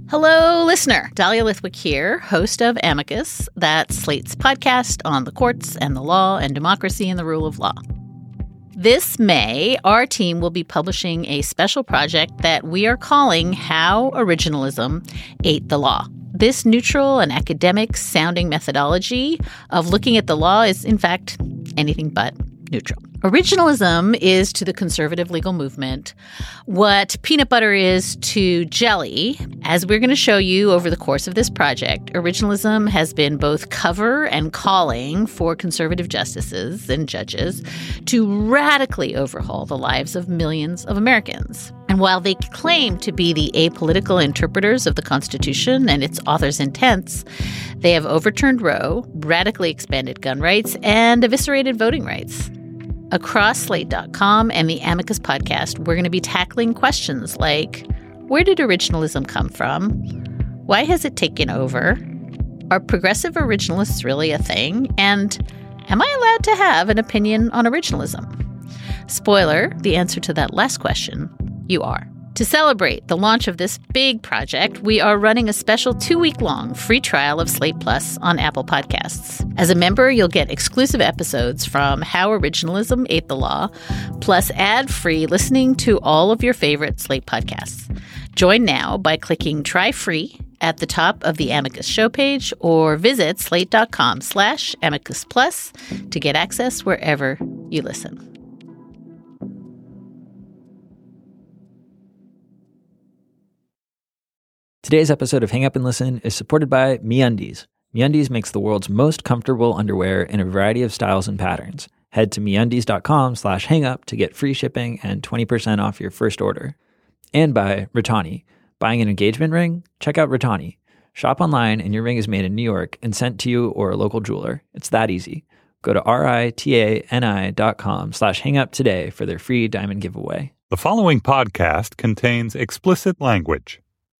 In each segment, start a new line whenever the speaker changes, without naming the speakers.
Hello, listener. Dahlia Lithwick here, host of Amicus, that's Slate's podcast on the courts and the law and democracy and the rule of law. This May, our team will be publishing a special project that we are calling How Originalism Ate the Law. This neutral and academic-sounding methodology of looking at the law is, in fact, anything but neutral. Originalism is to the conservative legal movement what peanut butter is to jelly. As we're going to show you over the course of this project, originalism has been both cover and calling for conservative justices and judges to radically overhaul the lives of millions of Americans. And while they claim to be the apolitical interpreters of the Constitution and its author's intents, they have overturned Roe, radically expanded gun rights, and eviscerated voting rights. Across Slate.com and the Amicus podcast, we're going to be tackling questions like, where did originalism come from? Why has it taken over? Are progressive originalists really a thing? And am I allowed to have an opinion on originalism? Spoiler, the answer to that last question, you are. To celebrate the launch of this big project, we are running a special 2-week-long free trial of Slate Plus on Apple Podcasts. As a member, you'll get exclusive episodes from How Originalism Ate the Law, plus ad-free listening to all of your favorite Slate podcasts. Join now by clicking Try Free at the top of the Amicus show page or visit slate.com/Amicus Plus to get access wherever you listen.
Today's episode of Hang Up and Listen is supported by MeUndies. MeUndies makes the world's most comfortable underwear in a variety of styles and patterns. Head to MeUndies.com/hangup to get free shipping and 20% off your first order. And by Ritani. Buying an engagement ring? Check out Ritani. Shop online and your ring is made in New York and sent to you or a local jeweler. It's that easy. Go to RITANI.com/hangup today for their free diamond giveaway.
The following podcast contains explicit language.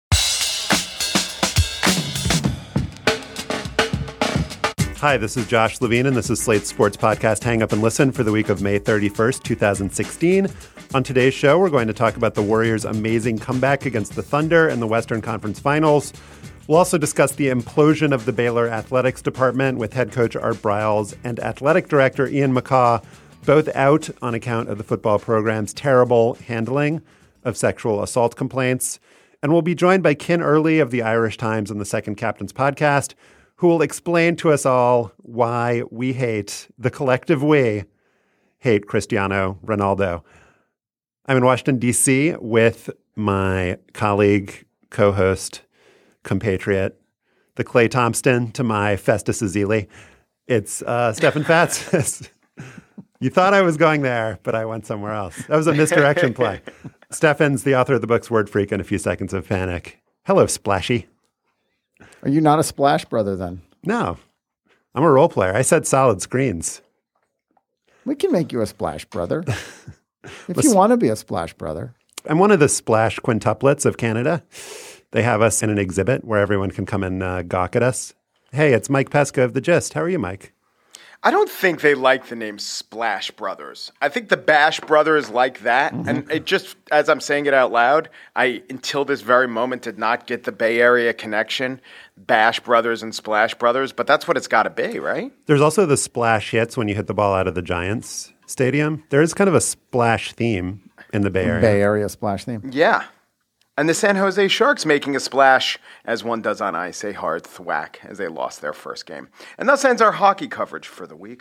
Hi, this is Josh Levine, and this is Slate's sports podcast, Hang Up and Listen, for the week of May 31st, 2016. On today's show, we're going to talk about the Warriors' amazing comeback against the Thunder in the Western Conference Finals. We'll also discuss the implosion of the Baylor Athletics Department with head coach Art Briles and athletic director Ian McCaw, both out on account of the football program's terrible handling of sexual assault complaints. And we'll be joined by Ken Early of the Irish Times and the Second Captain's podcast, who will explain to us all why we hate, the collective we hate Cristiano Ronaldo. I'm in Washington, D.C. with my colleague, co-host, compatriot, the Clay Thompson to my Festus Ezeli. It's Stefan Fatsis. You thought I was going there, but I went somewhere else. That was a misdirection play. Stefan's the author of the books Word Freak and A Few Seconds of Panic. Hello, Splashy.
Are you not a Splash Brother then?
No, I'm a role player. I said solid screens.
We can make you a Splash Brother. If you want to be a Splash Brother.
I'm one of the Splash quintuplets of Canada. They have us in an exhibit where everyone can come and gawk at us. Hey, it's Mike Pesca of The Gist. How are you, Mike?
I don't think they like the name Splash Brothers. I think the Bash Brothers like that. Mm-hmm. And it just, as I'm saying it out loud, I, until this very moment, did not get the Bay Area connection, Bash Brothers and Splash Brothers. But that's what it's got to be, right?
There's also the splash hits when you hit the ball out of the Giants stadium. There is kind of a splash theme in the Bay Area.
Bay Area splash theme.
Yeah. And the San Jose Sharks making a splash, as one does on ice, a hard thwack as they lost their first game. And thus ends our hockey coverage for the week.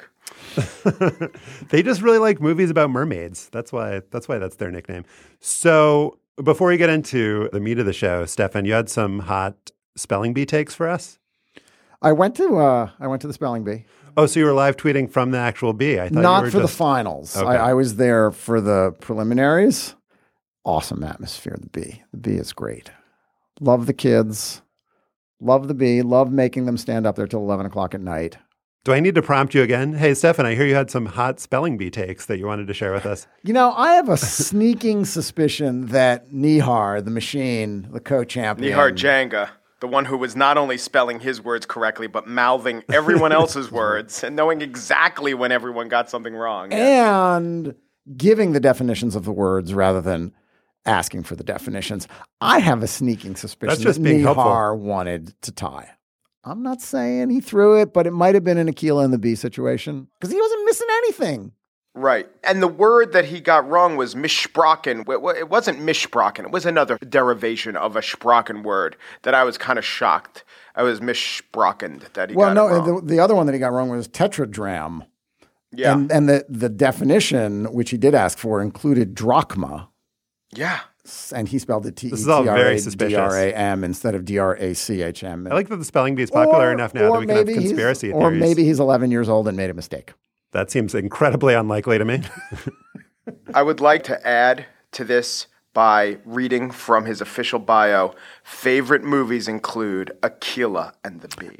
They just really like movies about mermaids. That's why that's their nickname. So before we get into the meat of the show, Stefan, you had some hot spelling bee takes for us?
I went to the spelling bee.
Oh, so you were live tweeting from the actual bee? I thought
not
you were
for
just...
the finals.
Okay.
I was there for the preliminaries. Awesome atmosphere, the bee. The bee is great. Love the kids. Love the bee. Love making them stand up there till 11 o'clock at night.
Do I need to prompt you again? Hey, Stefan, I hear you had some hot spelling bee takes that you wanted to share with us.
You know, I have a sneaking suspicion that Nihar, the machine, the co-champion...
Nihar Janga, the one who was not only spelling his words correctly, but mouthing everyone else's words and knowing exactly when everyone got something wrong.
And giving the definitions of the words rather than asking for the definitions. I have a sneaking suspicion
That's just
that
being
Nihar wanted to tie. I'm not saying he threw it, but it might have been an Aquila and the Bee situation because he wasn't missing anything.
Right. And the word that he got wrong was missprachen. It wasn't missprachen. It was another derivation of a sprachen word that I was kind of shocked. I was missprachened that he got it wrong.
The other one that he got wrong was tetradram.
Yeah.
And the definition, which he did ask for, included drachma.
Yeah.
And he spelled it
This is all very suspicious.
T-E-T-R-A-D-R-A-M instead of D-R-A-C-H-M.
I like that the spelling bee is popular enough now that we can have conspiracy theories.
Or maybe he's 11 years old and made a mistake.
That seems incredibly unlikely to me.
I would like to add to this by reading from his official bio. Favorite movies include Aquila and the Bee.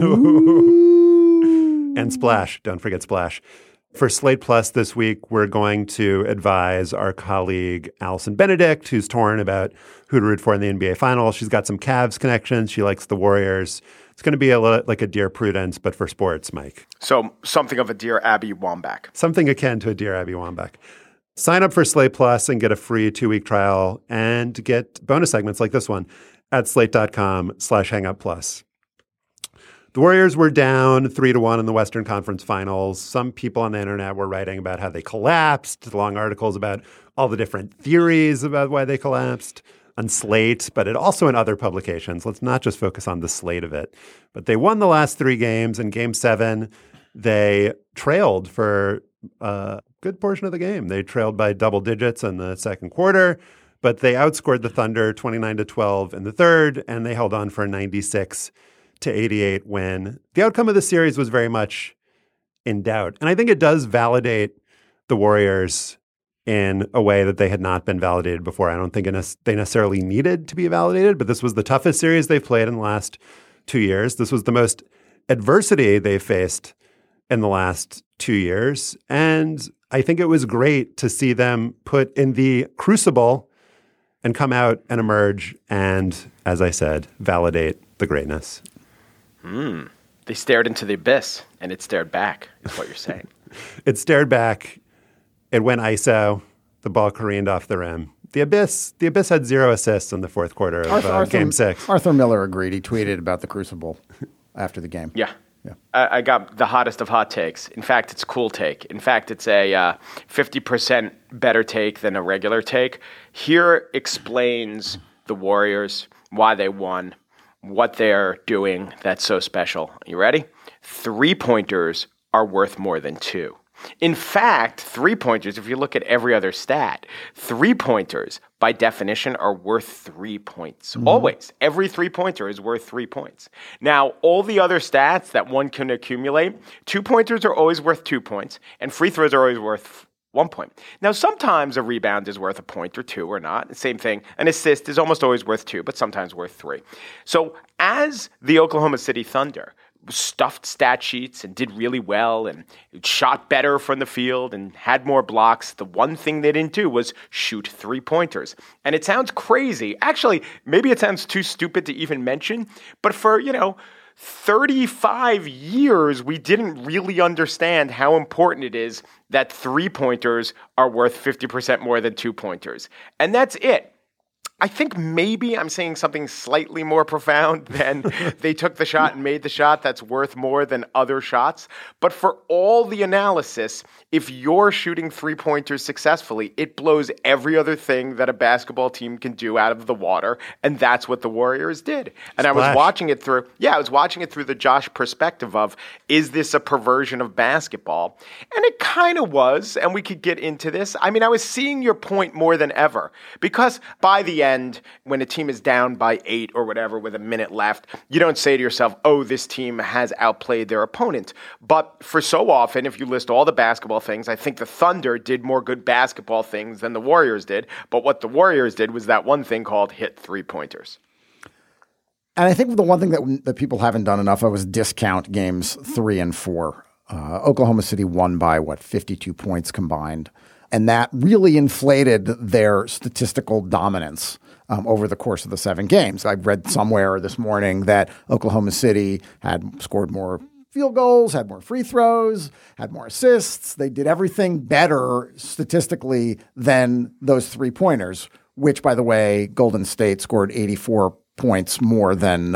And Splash. Don't forget Splash. For Slate Plus this week, we're going to advise our colleague Allison Benedict, who's torn about who to root for in the NBA Finals. She's got some Cavs connections. She likes the Warriors. It's going to be a little like a Dear Prudence, but for sports, Mike.
So something of a Dear Abby Wambach.
Something akin to a Dear Abby Wambach. Sign up for Slate Plus and get a free 2-week trial and get bonus segments like this one at slate.com/hangupplus. The Warriors were down 3-1 in the Western Conference Finals. Some people on the internet were writing about how they collapsed, long articles about all the different theories about why they collapsed on Slate, but also in other publications. Let's not just focus on the Slate of it. But they won the last 3 games. In Game 7, they trailed for a good portion of the game. They trailed by double digits in the second quarter, but they outscored the Thunder 29-12 in the third, and they held on for a 96-88 win. The outcome of the series was very much in doubt. And I think it does validate the Warriors in a way that they had not been validated before. I don't think they necessarily needed to be validated, but this was the toughest series they've played in the last 2 years. This was the most adversity they've faced in the last 2 years. And I think it was great to see them put in the crucible and come out and emerge and, as I said, validate the greatness.
They stared into the abyss, and it stared back, is what you're saying.
It stared back. It went ISO. The ball careened off the rim. The Abyss had 0 assists in the fourth quarter of Game 6.
Arthur Miller agreed. He tweeted about the Crucible after the game.
Yeah. I got the hottest of hot takes. In fact, it's a cool take. In fact, it's a 50% better take than a regular take. Here explains the Warriors, why they won, what they're doing that's so special. You ready? 3-pointers are worth more than 2. In fact, 3-pointers, if you look at every other stat, 3-pointers by definition are worth 3 points. Always. Every 3-pointer is worth 3 points. Now, all the other stats that one can accumulate, 2-pointers are always worth 2 points, and free throws are always worth 1 point. Now, sometimes a rebound is worth a point or 2 or not. Same thing. An assist is almost always worth 2, but sometimes worth 3. So as the Oklahoma City Thunder stuffed stat sheets and did really well and shot better from the field and had more blocks, the one thing they didn't do was shoot 3-pointers. And it sounds crazy. Actually, maybe it sounds too stupid to even mention, but for, 35 years, we didn't really understand how important it is that 3-pointers are worth 50% more than 2-pointers. And that's it. I think maybe I'm saying something slightly more profound than they took the shot and made the shot that's worth more than other shots. But for all the analysis, if you're shooting 3-pointers successfully, it blows every other thing that a basketball team can do out of the water. And that's what the Warriors did. And I was watching it through the Josh perspective of, is this a perversion of basketball? And it kind of was. And we could get into this. I mean, I was seeing your point more than ever because by the end, when a team is down by 8 or whatever with a minute left, you don't say to yourself, oh, this team has outplayed their opponent. But for so often, if you list all the basketball things, I think the Thunder did more good basketball things than the Warriors did. But what the Warriors did was that one thing called hit 3-pointers.
And I think the one thing that people haven't done enough of is discount games 3 and 4. Oklahoma City won by, 52 points combined. And that really inflated their statistical dominance over the course of the 7 games. I read somewhere this morning that Oklahoma City had scored more field goals, had more free throws, had more assists. They did everything better statistically than those 3-pointers, which, by the way, Golden State scored 84 points more than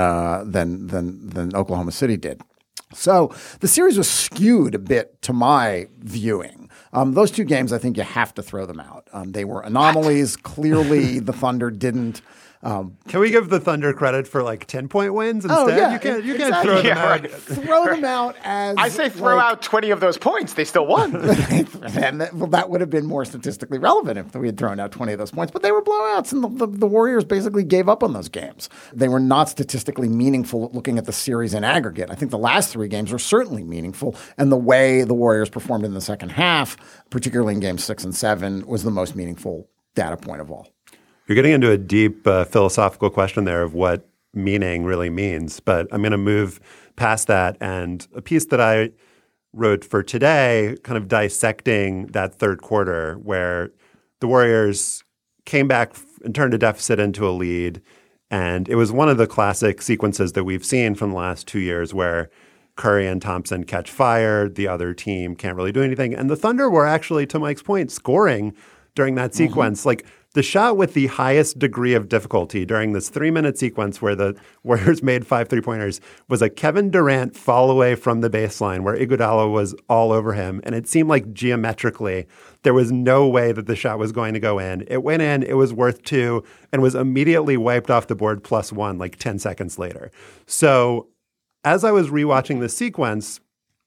Oklahoma City did. So the series was skewed a bit to my viewing. Those two games, I think you have to throw them out. They were anomalies. Clearly, the Thunder didn't.
Can we give the Thunder credit for like 10-point wins instead?
Oh, yeah,
you can't throw them out.
Right.
Throw them out as
I say throw out 20 of those points. They still won.
And that would have been more statistically relevant if we had thrown out 20 of those points. But they were blowouts, and the Warriors basically gave up on those games. They were not statistically meaningful looking at the series in aggregate. I think the last three games were certainly meaningful, and the way the Warriors performed in the second half, particularly in games 6 and 7, was the most meaningful data point of all.
You're getting into a deep philosophical question there of what meaning really means. But I'm going to move past that. And a piece that I wrote for today, kind of dissecting that third quarter where the Warriors came back and turned a deficit into a lead. And it was one of the classic sequences that we've seen from the last 2 years where Curry and Thompson catch fire. The other team can't really do anything. And the Thunder were actually, to Mike's point, scoring during that sequence. Like, the shot with the highest degree of difficulty during this 3-minute sequence where the Warriors made 5 3-pointers was a Kevin Durant fall away from the baseline where Iguodala was all over him. And it seemed like geometrically there was no way that the shot was going to go in. It went in, it was worth 2, and was immediately wiped off the board +1 like 10 seconds later. So as I was rewatching this sequence,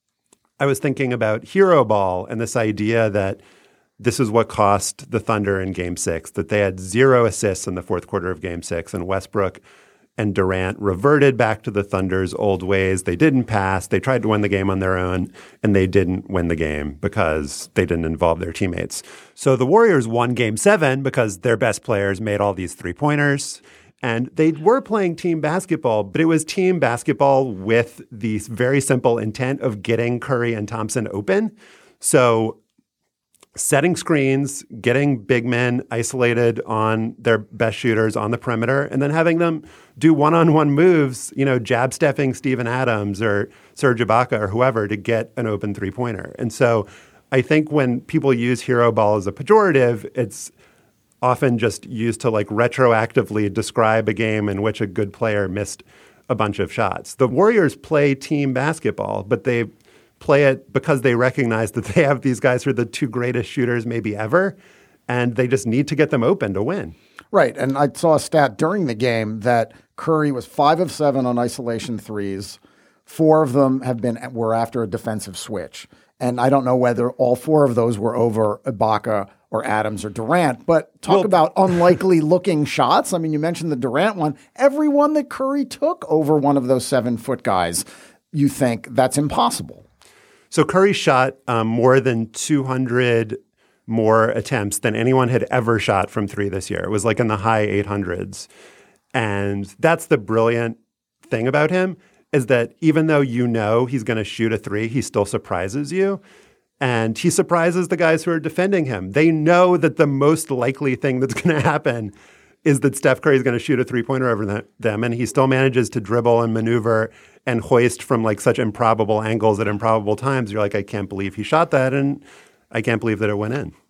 I was thinking about hero ball and this idea that this is what cost the Thunder in Game 6, that they had 0 assists in the fourth quarter of Game 6, and Westbrook and Durant reverted back to the Thunder's old ways. They didn't pass. They tried to win the game on their own, and they didn't win the game because they didn't involve their teammates. So the Warriors won Game 7 because their best players made all these 3-pointers. And they were playing team basketball, but it was team basketball with the very simple intent of getting Curry and Thompson open. So setting screens, getting big men isolated on their best shooters on the perimeter, and then having them do one-on-one moves, jab stepping Steven Adams or Serge Ibaka or whoever to get an open 3-pointer. And so I think when people use hero ball as a pejorative, it's often just used to like retroactively describe a game in which a good player missed a bunch of shots. The Warriors play team basketball, but they play it because they recognize that they have these guys who are the 2 greatest shooters maybe ever, and they just need to get them open to win.
Right. And I saw a stat during the game that Curry was 5 of 7 on isolation threes. 4 of them were after a defensive switch. And I don't know whether all 4 of those were over Ibaka or Adams or Durant, but talk about unlikely looking shots. I mean, you mentioned the Durant one. Every one that Curry took over one of those 7-foot guys, you think that's impossible.
So Curry shot more than 200 more attempts than anyone had ever shot from 3 this year. It was like in the high 800s. And that's the brilliant thing about him, is that even though he's going to shoot a 3, he still surprises you. And he surprises the guys who are defending him. They know that the most likely thing that's going to happen is that Steph Curry is going to shoot a 3-pointer over them, and he still manages to dribble and maneuver and hoist from like such improbable angles at improbable times. You're like, I can't believe he shot that, and I can't believe that it went in.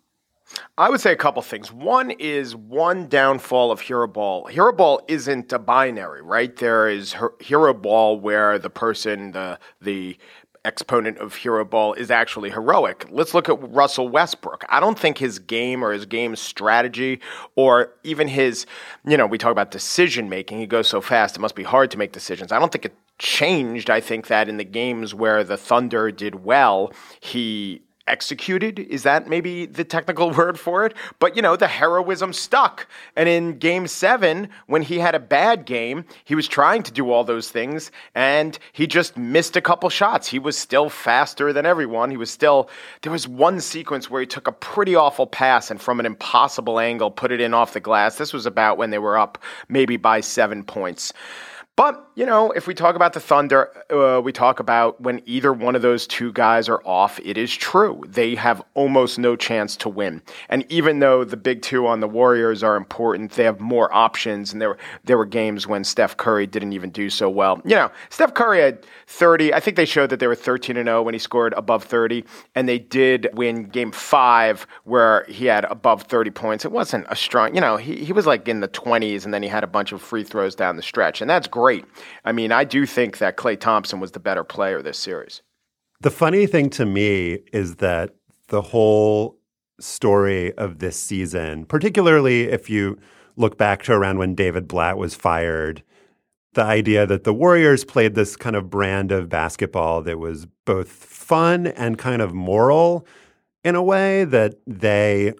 I would say a couple things. One is one downfall of hero ball. Hero ball isn't a binary, right? There is hero ball where the person, the exponent of hero ball is actually heroic. Let's look at Russell Westbrook. I don't think his game or his game strategy or even his, we talk about decision making. He goes so fast, it must be hard to make decisions. I don't think it changed. I think that in the games where the Thunder did well, he executed. Is that maybe the technical word for it? But, the heroism stuck. And in Game 7, when he had a bad game, he was trying to do all those things, and he just missed a couple shots. He was still faster than everyone. There was one sequence where he took a pretty awful pass and from an impossible angle put it in off the glass. This was about when they were up maybe by 7 points. But, if we talk about the Thunder, we talk about when either one of those two guys are off, it is true. They have almost no chance to win. And even though the big two on the Warriors are important, they have more options. And there were games when Steph Curry didn't even do so well. Steph Curry had 30. I think they showed that they were 13-0 when he scored above 30. And they did win game 5 where he had above 30 points. It wasn't a strong, he was like in the 20s and then he had a bunch of free throws down the stretch. And that's great. I mean, I do think that Klay Thompson was the better player this series.
The funny thing to me is that the whole story of this season, particularly if you look back to around when David Blatt was fired, the idea that the Warriors played this kind of brand of basketball that was both fun and kind of moral in a way, that they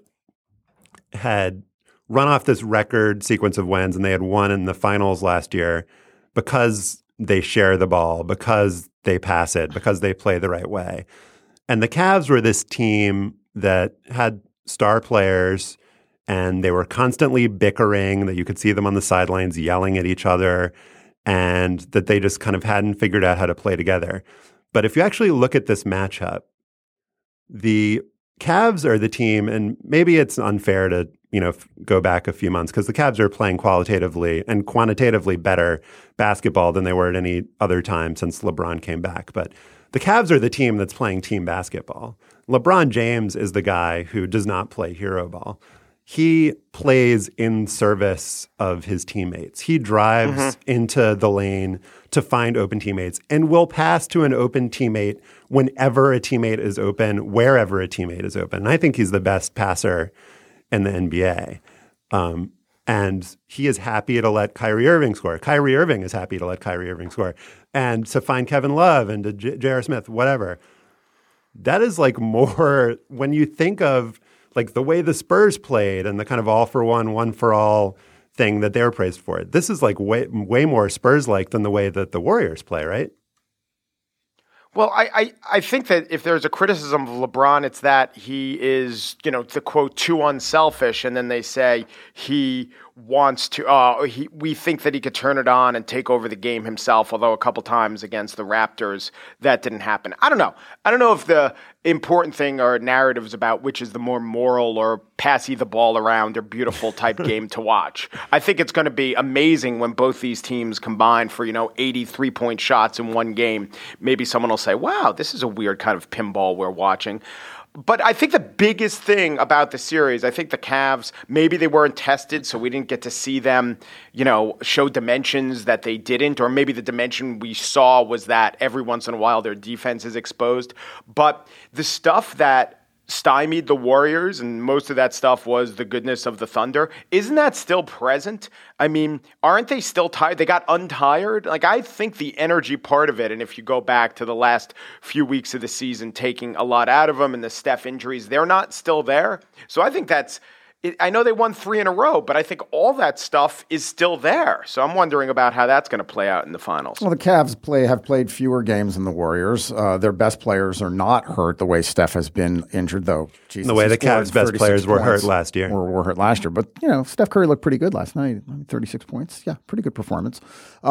had run off this record sequence of wins and they had won in the finals last year because they share the ball, because they pass it, because they play the right way. And the Cavs were this team that had star players and they were constantly bickering, that you could see them on the sidelines yelling at each other, and that they just kind of hadn't figured out how to play together. But if you actually look at this matchup, the Cavs are the team, and maybe it's unfair to go back a few months because the Cavs are playing qualitatively and quantitatively better basketball than they were at any other time since LeBron came back. But the Cavs are the team that's playing team basketball. LeBron James is the guy who does not play hero ball. He plays in service of his teammates. He drives into the lane to find open teammates and will pass to an open teammate whenever a teammate is open, wherever a teammate is open. And I think he's the best passer in the NBA. And he is happy to let Kyrie Irving score. Kyrie Irving is happy to let Kyrie Irving score. And to find Kevin Love and to J.R. Smith, whatever. That is like more, when you think of like the way the Spurs played and the kind of all for one for all thing that they're praised for. This is like way more Spurs-like than the way that the Warriors play, right?
Well, I think that if there's a criticism of LeBron, it's that he is, the quote, too unselfish. And then they say he wants to, we think that he could turn it on and take over the game himself, although a couple times against the Raptors, that didn't happen. I don't know. I don't know if the important thing or narrative is about which is the more moral or passy the ball around or beautiful type game to watch. I think it's going to be amazing when both these teams combine for, 83-point shots in one game. Maybe someone will say, wow, this is a weird kind of pinball we're watching. But I think the biggest thing about the series, I think the Cavs, maybe they weren't tested, so we didn't get to see them, show dimensions that they didn't, or maybe the dimension we saw was that every once in a while their defense is exposed. But the stuff that stymied the Warriors, and most of that stuff was the goodness of the Thunder, isn't that still present? I mean, aren't they still tired? They got untired? Like, I think the energy part of it, and if you go back to the last few weeks of the season, taking a lot out of them and the Steph injuries, they're not still there. So I think that's, I know they won 3 in a row, but I think all that stuff is still there. So I'm wondering about how that's going to play out in the finals.
Well, the Cavs have played fewer games than the Warriors. Their best players are not hurt the way Steph has been injured, though. Jesus,
the way the Cavs' best players were hurt last year.
Were hurt last year. But, Steph Curry looked pretty good last night. 36 points. Yeah, pretty good performance.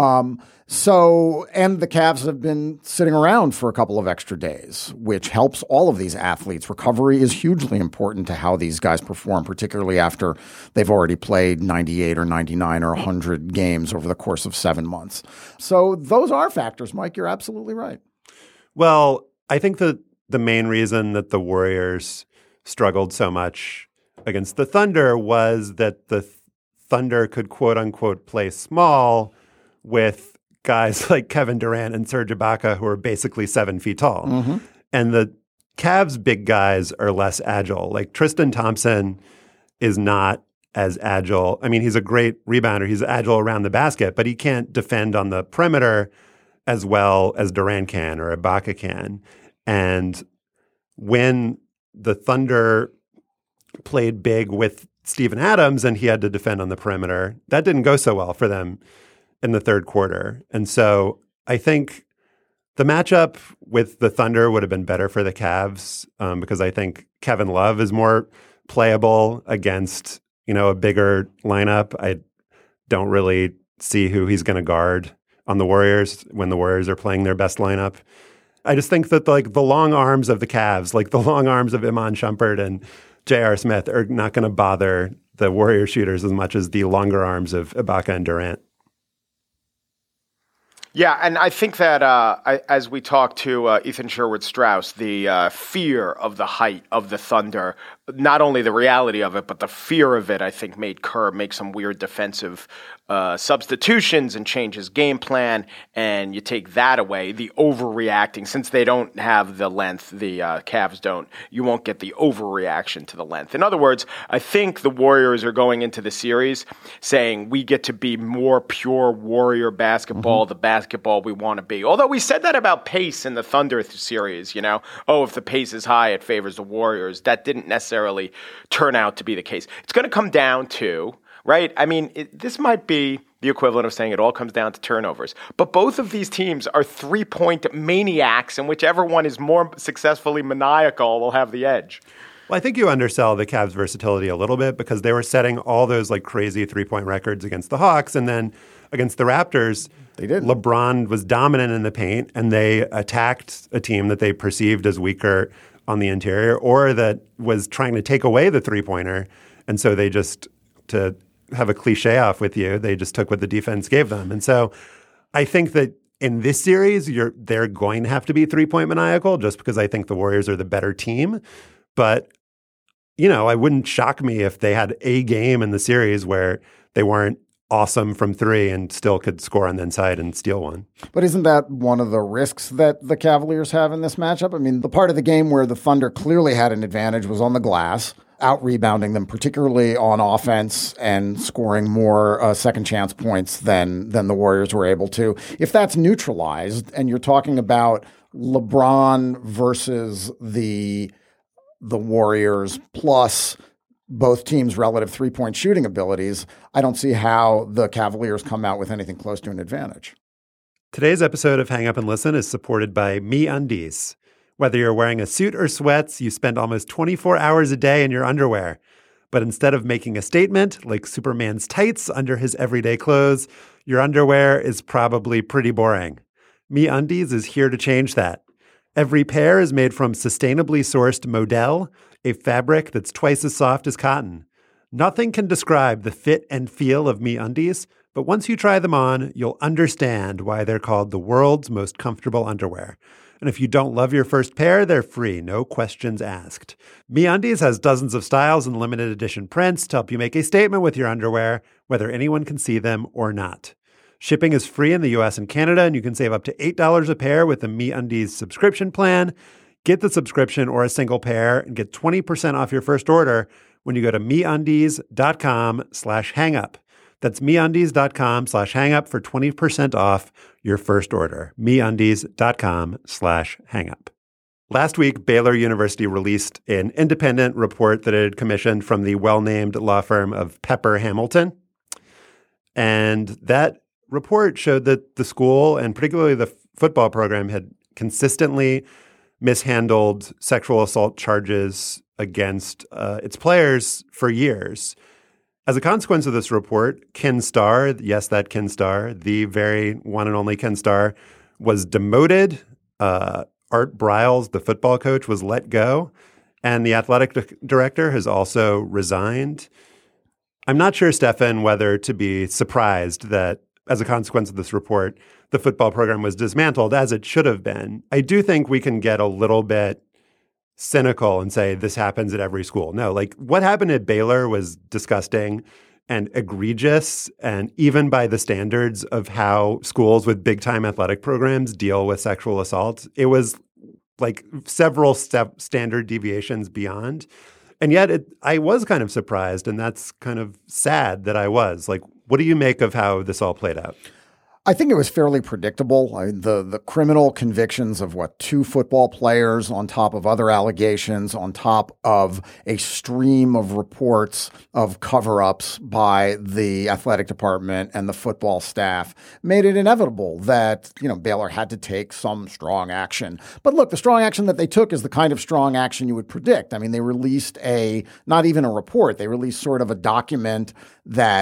And the Cavs have been sitting around for a couple of extra days, which helps all of these athletes. Recovery is hugely important to how these guys perform, particularly after they've already played 98 or 99 or 100 games over the course of 7 months. So those are factors, Mike. You're absolutely right.
Well, I think that the main reason that the Warriors struggled so much against the Thunder was that the Thunder could quote unquote play small with guys like Kevin Durant and Serge Ibaka, who are basically 7 feet tall. Mm-hmm. And the Cavs' big guys are less agile. Like Tristan Thompson is not as agile. I mean, he's a great rebounder. He's agile around the basket, but he can't defend on the perimeter as well as Durant can or Ibaka can. And when the Thunder played big with Steven Adams and he had to defend on the perimeter, that didn't go so well for them in the third quarter. And so I think the matchup with the Thunder would have been better for the Cavs because I think Kevin Love is more playable against, a bigger lineup. I don't really see who he's going to guard on the Warriors when the Warriors are playing their best lineup. I just think that the long arms of the Cavs, like the long arms of Iman Shumpert and J.R. Smith, are not going to bother the Warrior shooters as much as the longer arms of Ibaka and Durant.
Yeah, and I think that as we talked to Ethan Sherwood-Strauss, the fear of the height of the Thunder, not only the reality of it, but the fear of it, I think made Kerr make some weird defensive substitutions and change his game plan. And you take that away, the overreacting, since they don't have the length, the Cavs don't, you won't get the overreaction to the length. In other words, I think the Warriors are going into the series saying we get to be more pure Warrior basketball, the basketball we want to be. Although we said that about pace in the Thunder series, if the pace is high, it favors the Warriors. That didn't necessarily turn out to be the case. It's going to come down to, right? I mean, this might be the equivalent of saying it all comes down to turnovers. But both of these teams are three-point maniacs, and whichever one is more successfully maniacal will have the edge.
Well, I think you undersell the Cavs' versatility a little bit because they were setting all those crazy three-point records against the Hawks, and then against the Raptors,
they did.
LeBron was dominant in the paint, and they attacked a team that they perceived as weaker on the interior or that was trying to take away the three-pointer. And so they just, to have a cliche off with you, they just took what the defense gave them. And so I think that in this series, they're going to have to be three-point maniacal just because I think the Warriors are the better team. But, I wouldn't shock me if they had a game in the series where they weren't awesome from three and still could score on the inside and steal one.
But isn't that one of the risks that the Cavaliers have in this matchup? I mean, the part of the game where the Thunder clearly had an advantage was on the glass, out-rebounding them, particularly on offense and scoring more second chance points than the Warriors were able to. If that's neutralized and you're talking about LeBron versus the Warriors plus both teams' relative three-point shooting abilities, I don't see how the Cavaliers come out with anything close to an advantage.
Today's episode of Hang Up and Listen is supported by MeUndies. Whether you're wearing a suit or sweats, you spend almost 24 hours a day in your underwear. But instead of making a statement, like Superman's tights under his everyday clothes, your underwear is probably pretty boring. MeUndies is here to change that. Every pair is made from sustainably sourced modal, a fabric that's twice as soft as cotton. Nothing can describe the fit and feel of MeUndies, but once you try them on, you'll understand why they're called the world's most comfortable underwear. And if you don't love your first pair, they're free, no questions asked. MeUndies has dozens of styles and limited edition prints to help you make a statement with your underwear, whether anyone can see them or not. Shipping is free in the US and Canada, and you can save up to $8 a pair with the MeUndies subscription plan. Get the subscription or a single pair and get 20% off your first order when you go to MeUndies.com/hangup. That's MeUndies.com/hangup for 20% off your first order. MeUndies.com/hangup. Last week, Baylor University released an independent report that it had commissioned from the well-named law firm of Pepper Hamilton. And that report showed that the school, and particularly the football program, had consistently mishandled sexual assault charges against its players for years. As a consequence of this report, Ken Starr, yes, that Ken Starr, the very one and only Ken Starr, was demoted. Art Briles, the football coach, was let go. And the athletic director has also resigned. I'm not sure, Stefan, whether to be surprised that as a consequence of this report, the football program was dismantled, as it should have been. I do think we can get a little bit cynical and say this happens at every school. No, what happened at Baylor was disgusting and egregious, and even by the standards of how schools with big-time athletic programs deal with sexual assault, it was several standard deviations beyond. And yet I was kind of surprised, and that's kind of sad that I was. What do you make of how this all played out?
I think it was fairly predictable. The criminal convictions of two football players on top of other allegations, on top of a stream of reports of cover-ups by the athletic department and the football staff made it inevitable that, Baylor had to take some strong action. But look, the strong action that they took is the kind of strong action you would predict. I mean, they released not even a report. They released sort of a document that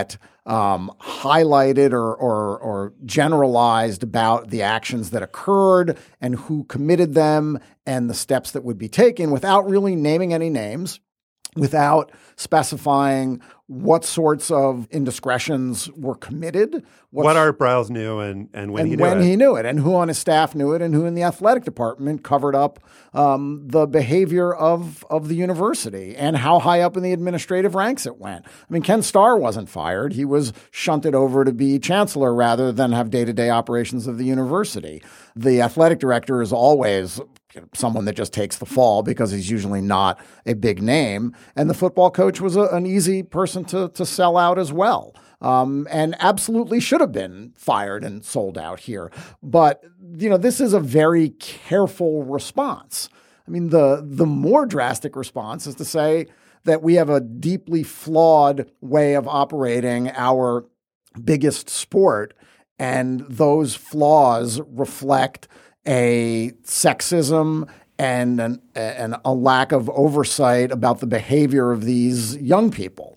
highlighted or generalized about the actions that occurred and who committed them and the steps that would be taken without really naming any names, without specifying what sorts of indiscretions were committed.
What Art Briles knew and when he
knew it, and who on his staff knew it, and who in the athletic department covered up the behavior of the university and how high up in the administrative ranks it went. I mean, Ken Starr wasn't fired. He was shunted over to be chancellor rather than have day-to-day operations of the university. The athletic director is always someone that just takes the fall because he's usually not a big name. And the football coach was an easy person to sell out as well. And absolutely should have been fired and sold out here. But, this is a very careful response. I mean, the more drastic response is to say that we have a deeply flawed way of operating our biggest sport, and those flaws reflect a sexism and a lack of oversight about the behavior of these young people.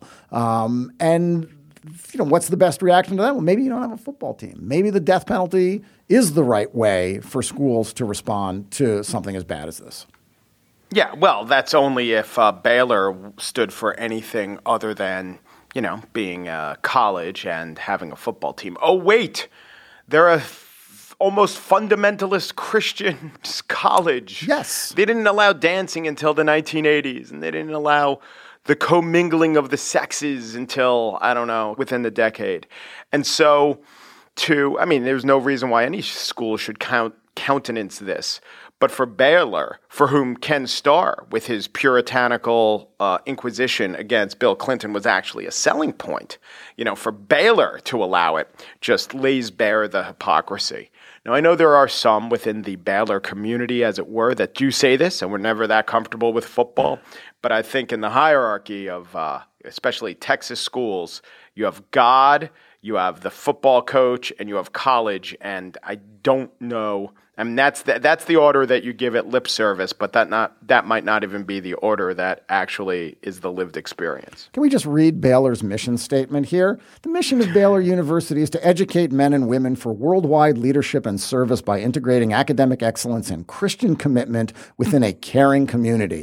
What's the best reaction to that? Well, maybe you don't have a football team. Maybe the death penalty is the right way for schools to respond to something as bad as this.
Yeah, well, that's only if Baylor stood for anything other than, being a college and having a football team. Oh, wait, they're a almost fundamentalist Christian college.
Yes.
They didn't allow dancing until the 1980s, and they didn't allow the commingling of the sexes until, within the decade. And so there's no reason why any school should countenance this. But for Baylor, for whom Ken Starr, with his puritanical inquisition against Bill Clinton, was actually a selling point, for Baylor to allow it just lays bare the hypocrisy. Now, I know there are some within the Baylor community, as it were, that do say this, and we're never that comfortable with football. But I think in the hierarchy of especially Texas schools, you have God, you have the football coach, and you have college. And I don't know. I mean, that's the order that you give it lip service, but that might not even be the order that actually is the lived experience.
Can we just read Baylor's mission statement here? The mission of Baylor University is to educate men and women for worldwide leadership and service by integrating academic excellence and Christian commitment within a caring community.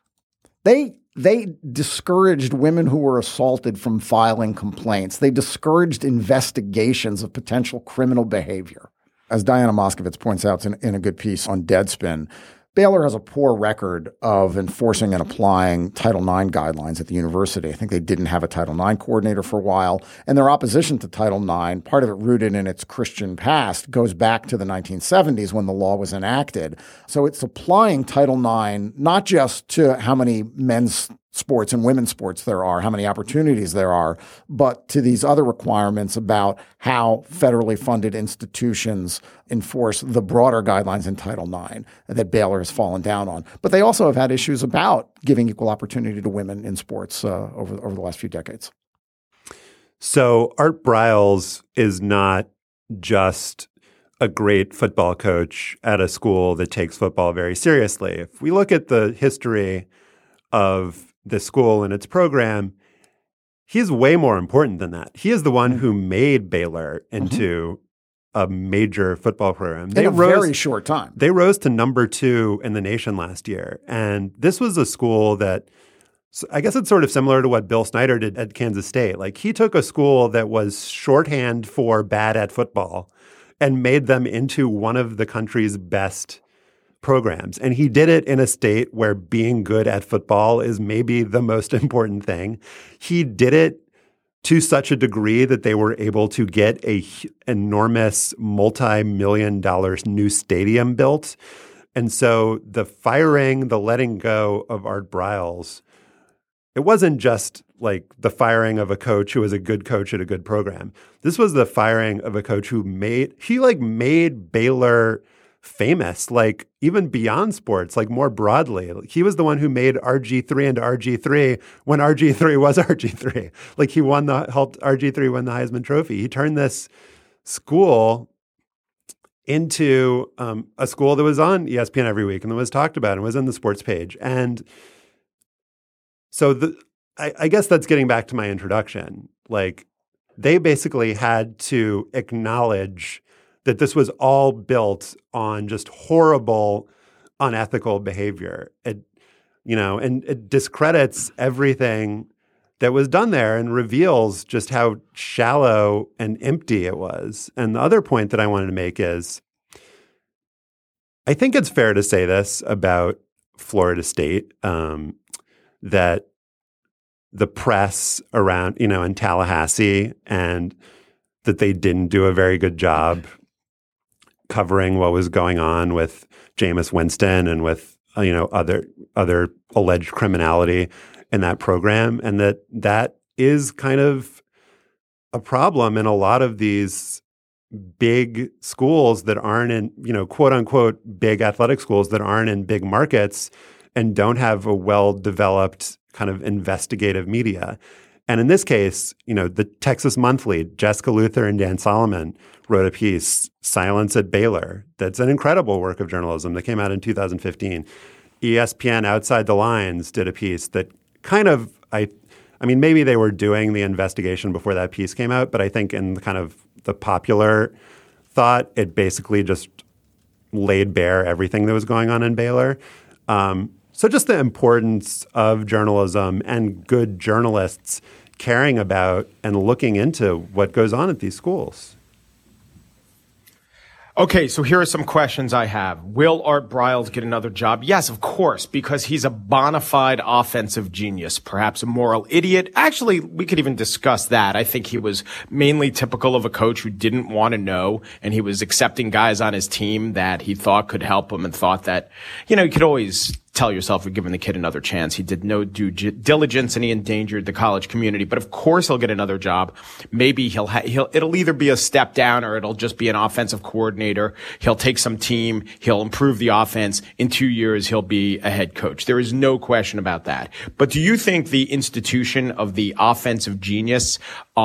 They discouraged women who were assaulted from filing complaints. They discouraged investigations of potential criminal behavior. As Diana Moskovitz points out in a good piece on Deadspin, Baylor has a poor record of enforcing and applying Title IX guidelines at the university. I think they didn't have a Title IX coordinator for a while. And their opposition to Title IX, part of it rooted in its Christian past, goes back to the 1970s when the law was enacted. So it's applying Title IX not just to how many men's sports and women's sports there are, how many opportunities there are, but to these other requirements about how federally funded institutions enforce the broader guidelines in Title IX that Baylor has fallen down on. But they also have had issues about giving equal opportunity to women in sports over the last few decades.
So Art Briles is not just a great football coach at a school that takes football very seriously. If we look at the history of the school and its program, he's way more important than that. He is the one who made Baylor into a major football program.
In a very short time.
They rose to number 2 in the nation last year. And this was a school that, I guess it's sort of similar to what Bill Snyder did at Kansas State. Like, he took a school that was shorthand for bad at football and made them into one of the country's best programs. And he did it in a state where being good at football is maybe the most important thing. He did it to such a degree that they were able to get a enormous multi-million-dollar new stadium built. And so the firing, the letting go of Art Briles, it wasn't just like the firing of a coach who was a good coach at a good program. This was the firing of a coach who made Baylor famous, like even beyond sports, like more broadly. He was the one who made RG3 into RG3 when RG3 was RG3. Like, he helped RG3 win the Heisman Trophy. He turned this school into a school that was on ESPN every week and that was talked about and was in the sports page. And so I guess that's getting back to my introduction. Like, they basically had to acknowledge that this was all built on just horrible, unethical behavior. And it discredits everything that was done there and reveals just how shallow and empty it was. And the other point that I wanted to make is, I think it's fair to say this about Florida State, that the press around, in Tallahassee, and that they didn't do a very good job covering what was going on with Jameis Winston and with, other alleged criminality in that program. And that is kind of a problem in a lot of these big schools that aren't in, quote unquote, big athletic schools that aren't in big markets and don't have a well-developed kind of investigative media. And in this case, the Texas Monthly, Jessica Luther and Dan Solomon wrote a piece, Silence at Baylor. That's an incredible work of journalism that came out in 2015. ESPN Outside the Lines did a piece that kind of, I mean, maybe they were doing the investigation before that piece came out, but I think in kind of the popular thought, it basically just laid bare everything that was going on in Baylor. So just the importance of journalism and good journalists caring about and looking into what goes on at these schools.
Okay, so here are some questions I have. Will Art Briles get another job? Yes, of course, because he's a bona fide offensive genius, perhaps a moral idiot. Actually, we could even discuss that. I think he was mainly typical of a coach who didn't want to know, and he was accepting guys on his team that he thought could help him and thought that, you could always tell yourself you're giving the kid another chance. He did no due diligence and he endangered the college community. But of course he'll get another job. Maybe it'll either be a step down or it'll just be an offensive coordinator. He'll take some team. He'll improve the offense. In 2 years, he'll be a head coach. There is no question about that. But do you think the institution of the offensive genius,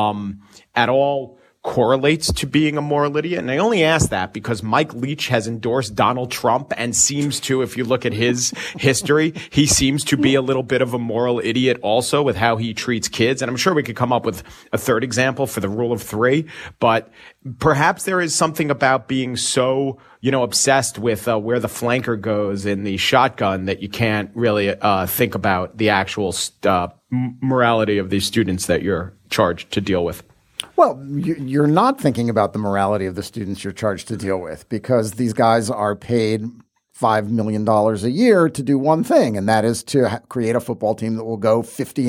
at all correlates to being a moral idiot? And I only ask that because Mike Leach has endorsed Donald Trump and seems to, if you look at his history, he seems to be a little bit of a moral idiot also with how he treats kids. And I'm sure we could come up with a third example for the rule of three, but perhaps there is something about being so, obsessed with where the flanker goes in the shotgun that you can't really think about the actual morality of these students that you're charged to deal with.
Well, you're not thinking about the morality of the students you're charged to deal with because these guys are paid $5 million a year to do one thing, and that is to create a football team that will go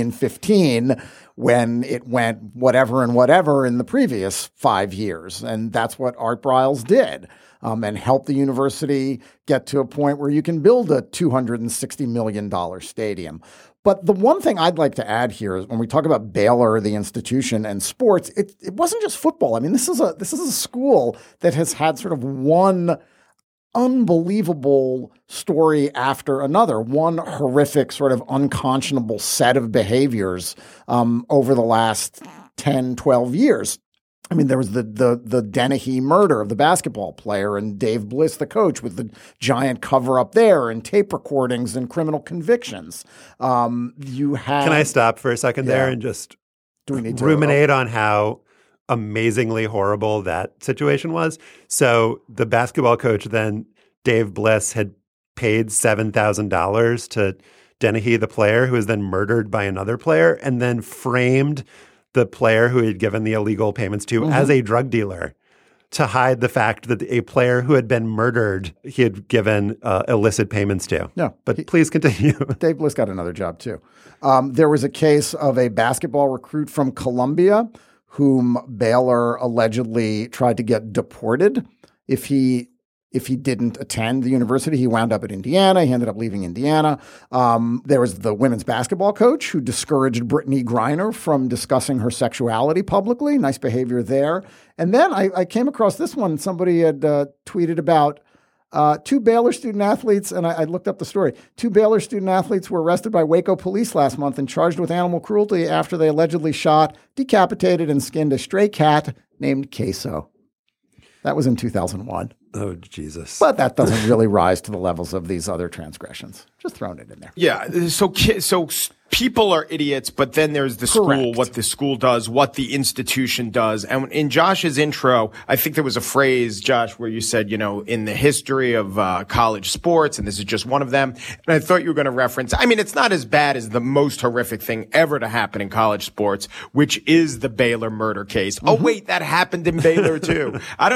50-15 when it went whatever and whatever in the previous 5 years. And that's what Art Briles did, and help the university get to a point where you can build a $260 million stadium. But the one thing I'd like to add here is when we talk about Baylor, the institution, and sports, it wasn't just football. I mean, this is a school that has had sort of one unbelievable story after another, one horrific sort of unconscionable set of behaviors over the last 10, 12 years. I mean, there was the Dennehy murder of the basketball player and Dave Bliss, the coach, with the giant cover up there and tape recordings and criminal convictions. You have. Can
I stop for a second there and just ruminate on how amazingly horrible that situation was? So the basketball coach then, Dave Bliss, had paid $7,000 to Dennehy, the player, who was then murdered by another player, and then framed the player who had given the illegal payments to as a drug dealer to hide the fact that a player who had been murdered, he had given illicit payments to.
Yeah.
But please continue.
Dave Bliss got another job too. There was a case of a basketball recruit from Colombia whom Baylor allegedly tried to get deported if he didn't attend the university. He wound up at Indiana. He ended up leaving Indiana. There was the women's basketball coach who discouraged Brittany Griner from discussing her sexuality publicly. Nice behavior there. And then I came across this one. Somebody had tweeted about two Baylor student athletes, and I looked up the story. Two Baylor student athletes were arrested by Waco police last month and charged with animal cruelty after they allegedly shot, decapitated, and skinned a stray cat named Queso. That was in 2001.
Oh, Jesus.
But that doesn't really rise to the levels of these other transgressions. Just throwing it in there.
Yeah. So people are idiots, but then there's the school,
Correct.
what the school does, what the institution does. And in Josh's intro, I think there was a phrase, Josh, where you said, in the history of college sports, and this is just one of them. And I thought you were going to reference, it's not as bad as the most horrific thing ever to happen in college sports, which is the Baylor murder case. Oh, wait, that happened in Baylor too.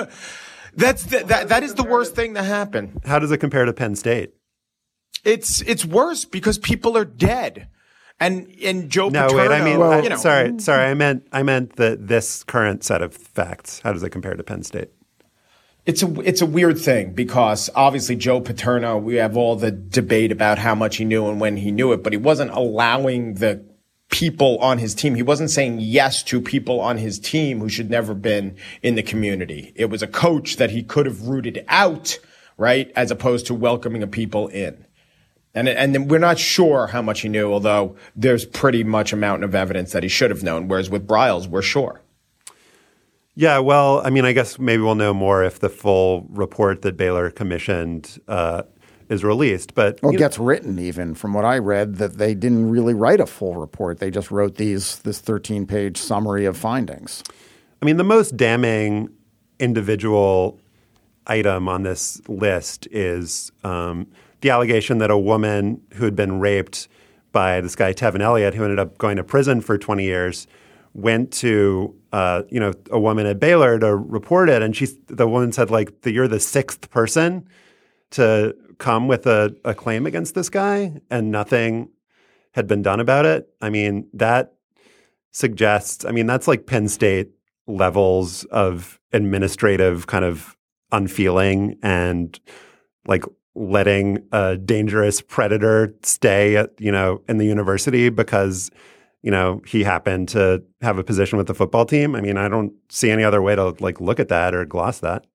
That is the worst thing to happen.
How does it compare to Penn State?
It's worse because people are dead. And Joe Paterno.
No, wait. Sorry. I meant this current set of facts. How does it compare to Penn State?
It's a weird thing because obviously Joe Paterno, we have all the debate about how much he knew and when he knew it, but he wasn't allowing the people on his team. He wasn't saying yes to people on his team who should never been in the community. It was a coach that he could have rooted out, right, as opposed to welcoming a people in. And we're not sure how much he knew, although there's pretty much a mountain of evidence that he should have known, whereas with Briles, we're sure.
Yeah, well, I guess maybe we'll know more if the full report that Baylor commissioned is released. But
it gets written even, from what I read, that they didn't really write a full report. They just wrote this 13-page summary of findings.
The most damning individual item on this list is the allegation that a woman who had been raped by this guy, Tevin Elliott, who ended up going to prison for 20 years, went to a woman at Baylor to report it. And the woman said, you're the sixth person to come with a claim against this guy, and nothing had been done about it. That suggests, that's like Penn State levels of administrative kind of unfeeling and letting a dangerous predator stay at, in the university because, he happened to have a position with the football team. I don't see any other way to look at that or gloss that.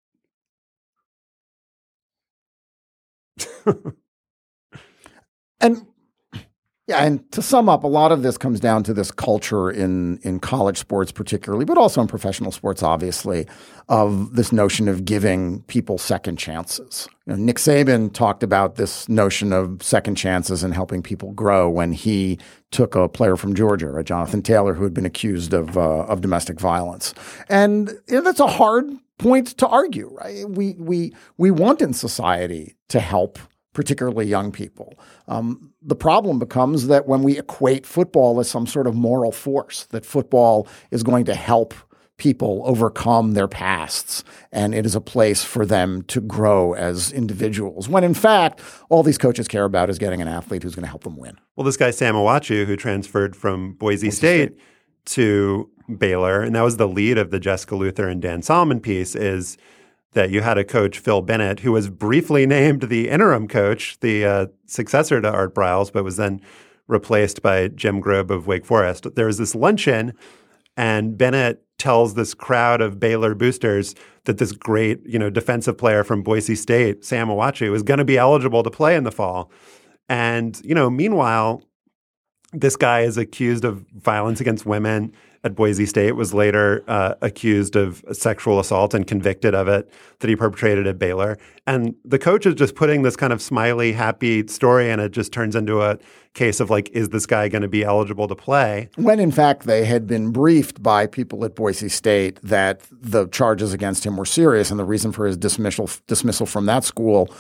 And to sum up, a lot of this comes down to this culture in college sports particularly, but also in professional sports, obviously, of this notion of giving people second chances. Nick Saban talked about this notion of second chances and helping people grow when he took a player from Georgia, Jonathan Taylor, who had been accused of domestic violence. And that's a hard point to argue, right? We want in society to help particularly young people. The problem becomes that when we equate football as some sort of moral force, that football is going to help people overcome their pasts and it is a place for them to grow as individuals, when in fact, all these coaches care about is getting an athlete who's going to help them win.
Well, this guy, Sam Awachu, who transferred from Boise State to Baylor, and that was the lead of the Jessica Luther and Dan Solomon piece, is that you had a coach, Phil Bennett, who was briefly named the interim coach, the successor to Art Briles, but was then replaced by Jim Grobe of Wake Forest. There was this luncheon, and Bennett tells this crowd of Baylor boosters that this great, defensive player from Boise State, Sam Awachu, is going to be eligible to play in the fall. And, meanwhile, this guy is accused of violence against women at Boise State, was later accused of sexual assault and convicted of it that he perpetrated at Baylor. And the coach is just putting this kind of smiley, happy story, and it just turns into a case of is this guy going to be eligible to play? When
in fact they had been briefed by people at Boise State that the charges against him were serious, and the reason for his dismissal from that school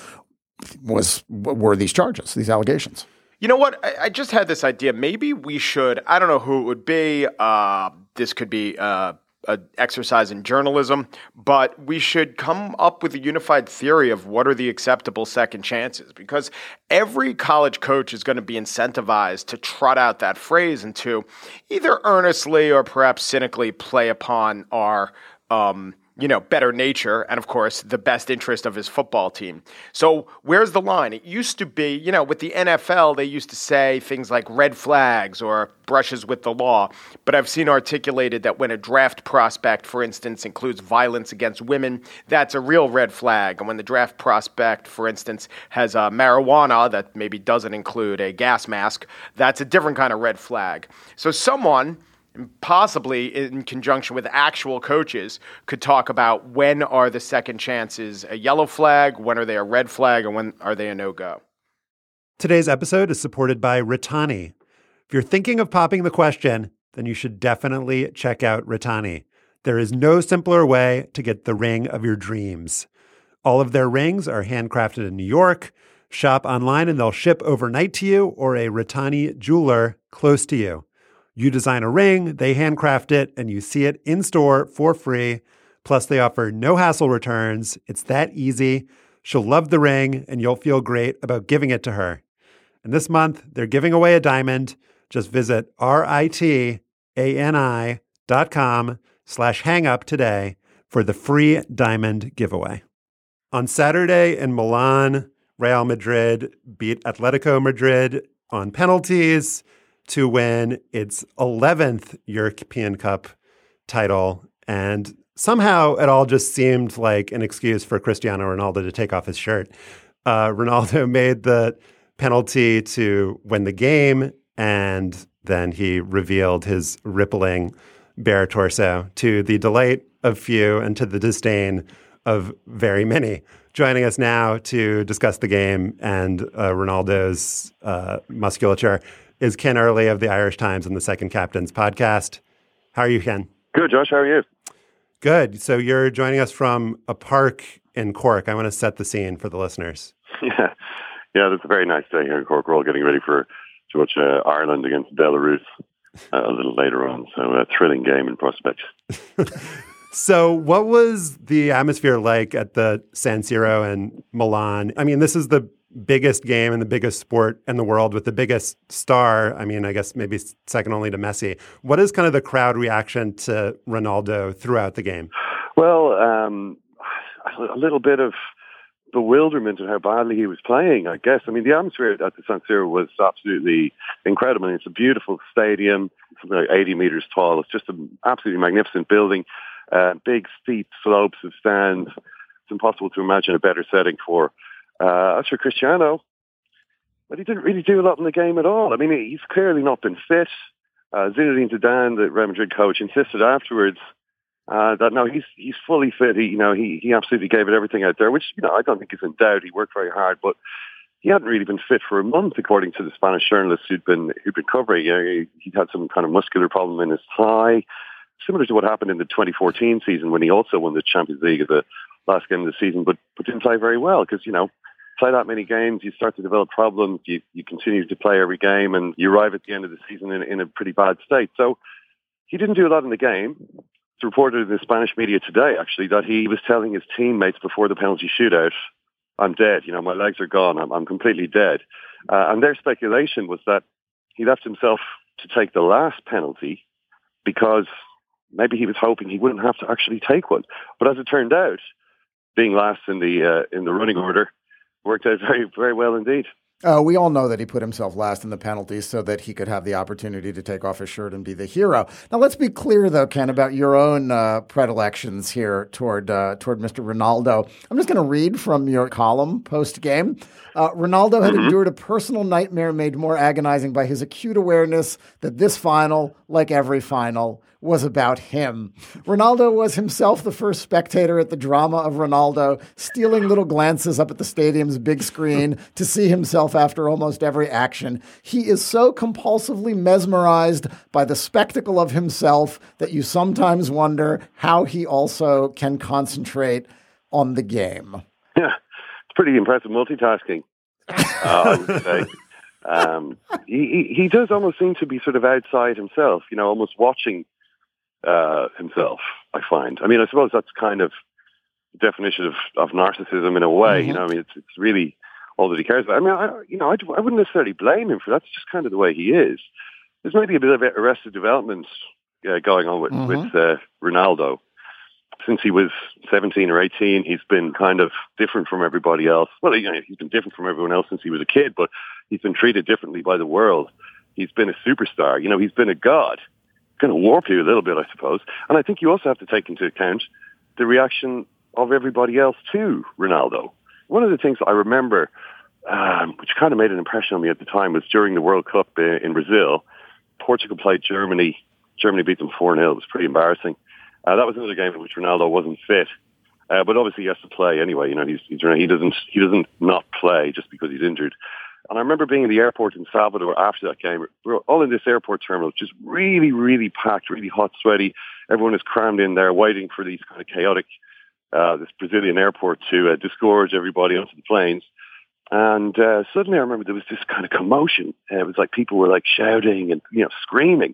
were these charges, these allegations.
You know what? I just had this idea. Maybe we should, I don't know who it would be. This could be an exercise in journalism, but we should come up with a unified theory of what are the acceptable second chances, because every college coach is going to be incentivized to trot out that phrase and to either earnestly or perhaps cynically play upon our better nature and, of course, the best interest of his football team. So where's the line? It used to be, with the NFL, they used to say things like red flags or brushes with the law. But I've seen articulated that when a draft prospect, for instance, includes violence against women, that's a real red flag. And when the draft prospect, for instance, has marijuana that maybe doesn't include a gas mask, that's a different kind of red flag. So someone, possibly in conjunction with actual coaches, could talk about when are the second chances a yellow flag, when are they a red flag, and when are they a no-go.
Today's episode is supported by Ritani. If you're thinking of popping the question, then you should definitely check out Ritani. There is no simpler way to get the ring of your dreams. All of their rings are handcrafted in New York. Shop online and they'll ship overnight to you or a Ritani jeweler close to you. You design a ring, they handcraft it, and you see it in store for free. Plus, they offer no hassle returns. It's that easy. She'll love the ring, and you'll feel great about giving it to her. And this month, they're giving away a diamond. Just visit ritani.com/hangup today for the free diamond giveaway. On Saturday in Milan, Real Madrid beat Atletico Madrid on penalties to win its 11th European Cup title. And somehow it all just seemed like an excuse for Cristiano Ronaldo to take off his shirt. Ronaldo made the penalty to win the game, and then he revealed his rippling bare torso to the delight of few and to the disdain of very many. Joining us now to discuss the game and Ronaldo's musculature is Ken Early of the Irish Times and the Second Captains podcast. How are you, Ken?
Good, Josh. How are you?
Good. So you're joining us from a park in Cork. I want to set the scene for the listeners.
Yeah, that's a very nice day here in Cork. We're all getting ready to watch Ireland against Belarus a little later on. So a thrilling game in prospect.
So what was the atmosphere like at the San Siro in Milan? I mean, this is the biggest game and the biggest sport in the world with the biggest star. I mean, I guess maybe second only to Messi. What is kind of the crowd reaction to Ronaldo throughout the game?
Well, a little bit of bewilderment at how badly he was playing, I guess. I mean, the atmosphere at the San Siro was absolutely incredible. It's a beautiful stadium. It's about 80 meters tall. It's just an absolutely magnificent building. Big, steep slopes of stands. It's impossible to imagine a better setting for. As for Cristiano, but he didn't really do a lot in the game at all. I mean, he's clearly not been fit. Zinedine Zidane, the Real Madrid coach, insisted afterwards that no, he's fully fit. He absolutely gave it everything out there, which I don't think is in doubt. He worked very hard, but he hadn't really been fit for a month, according to the Spanish journalists who'd been covering. He'd had some kind of muscular problem in his thigh, similar to what happened in the 2014 season when he also won the Champions League at the last game of the season, but didn't play very well because, play that many games, you start to develop problems, you continue to play every game, and you arrive at the end of the season in a pretty bad state. So he didn't do a lot in the game. It's reported in the Spanish media today, actually, that he was telling his teammates before the penalty shootout, I'm dead, my legs are gone, I'm completely dead. And their speculation was that he left himself to take the last penalty because maybe he was hoping he wouldn't have to actually take one. But as it turned out, being last in the running order worked out very, very well indeed.
We all know that he put himself last in the penalties so that he could have the opportunity to take off his shirt and be the hero. Now, let's be clear, though, Ken, about your own predilections here toward Mr. Ronaldo. I'm just going to read from your column post-game. Ronaldo had endured a personal nightmare made more agonizing by his acute awareness that this final, like every final, was about him. Ronaldo was himself the first spectator at the drama of Ronaldo, stealing little glances up at the stadium's big screen to see himself after almost every action. He is so compulsively mesmerized by the spectacle of himself that you sometimes wonder how he also can concentrate on the game.
Yeah, it's pretty impressive multitasking, I would say. He does almost seem to be sort of outside himself, almost watching himself, I find. I mean, I suppose that's kind of the definition of narcissism in a way.
Mm-hmm.
It's really all that he cares about. I mean, I wouldn't necessarily blame him for that. It's just kind of the way he is. There's maybe a bit of arrested development going on with Ronaldo. Since he was 17 or 18, he's been kind of different from everybody else. Well, he's been different from everyone else since he was a kid, but he's been treated differently by the world. He's been a superstar. He's been a god. Going to warp you a little bit, I suppose. And I think you also have to take into account the reaction of everybody else to Ronaldo. One of the things I remember, which kind of made an impression on me at the time, was during the World Cup in Brazil. Portugal played Germany. Germany beat them 4-0. It was pretty embarrassing. That was another game in which Ronaldo wasn't fit. But obviously he has to play anyway. He doesn't not play just because he's injured. And I remember being in the airport in Salvador after that game. We were all in this airport terminal, just really, really packed, really hot, sweaty. Everyone is crammed in there waiting for these kind of chaotic, this Brazilian airport to disgorge everybody onto the planes. And suddenly I remember there was this kind of commotion. It was like people were like shouting and, screaming.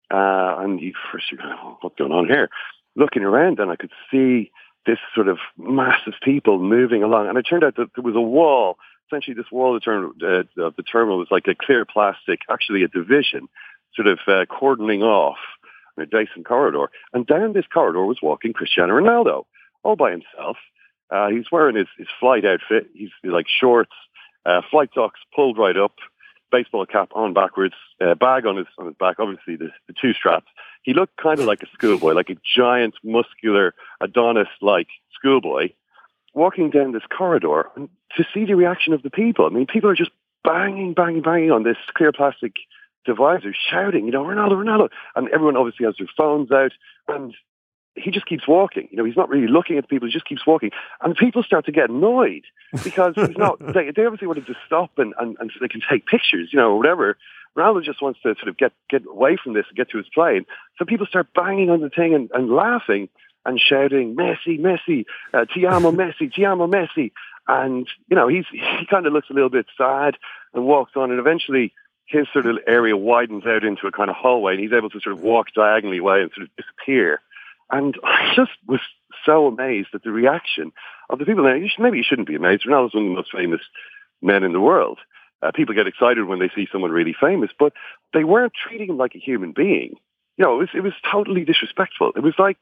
And first you're going, what's going on here? Looking around, and I could see this sort of mass of people moving along. And it turned out that there was a wall. Essentially, this wall of the terminal was like a clear plastic, actually a division, sort of cordoning off an adjacent corridor. And down this corridor was walking Cristiano Ronaldo, all by himself. He's wearing his flight outfit. He's like shorts, flight socks pulled right up, baseball cap on backwards, bag on his back, obviously the two straps. He looked kind of like a schoolboy, like a giant, muscular, Adonis-like schoolboy, walking down this corridor, and to see the reaction of the people. I mean, people are just banging on this clear plastic divisor, shouting, Ronaldo, Ronaldo. And everyone obviously has their phones out, and he just keeps walking. He's not really looking at people, he just keeps walking. And people start to get annoyed because he's not, they obviously wanted to stop and so they can take pictures, or whatever. Ronaldo just wants to sort of get away from this and get to his plane. So people start banging on the thing and laughing and shouting, Messi, Messi, ti amo Messi, ti amo Messi. And, he kind of looks a little bit sad and walks on, and eventually his sort of area widens out into a kind of hallway, and he's able to sort of walk diagonally away and sort of disappear. And I just was so amazed at the reaction of the people. Now, maybe you shouldn't be amazed. Ronaldo's one of the most famous men in the world. People get excited when they see someone really famous, but they weren't treating him like a human being. It was totally disrespectful. It was like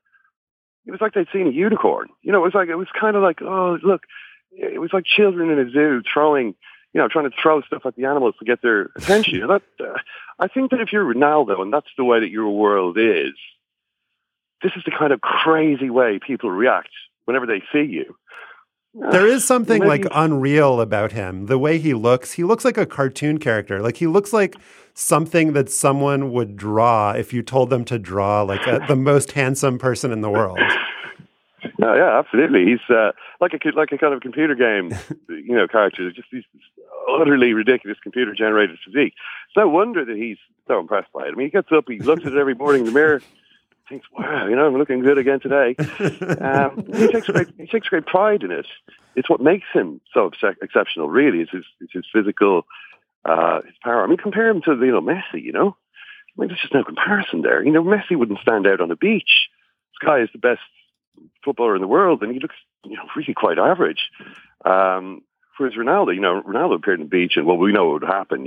they'd seen a unicorn. It was kind of like, oh, look, it was like children in a zoo trying to throw stuff at the animals to get their attention. I think that if you're Ronaldo and that's the way that your world is, this is the kind of crazy way people react whenever they see you.
There is something like unreal about him. The way he looks like a cartoon character. Like he looks like something that someone would draw if you told them to draw like the most handsome person in the world.
Yeah, absolutely. He's like a kind of computer game, character. Just these utterly ridiculous computer-generated physique. It's no wonder that he's so impressed by it. I mean, he gets up, he looks at it every morning in the mirror, thinks, wow, I'm looking good again today. He takes great pride in it. It's what makes him so exceptional, really, is his physical, his power. I mean, compare him to, Messi, I mean, there's just no comparison there. Messi wouldn't stand out on the beach. This guy is the best footballer in the world, and he looks, really quite average. Whereas Ronaldo, Ronaldo appeared on the beach, and, well, we know what would happen,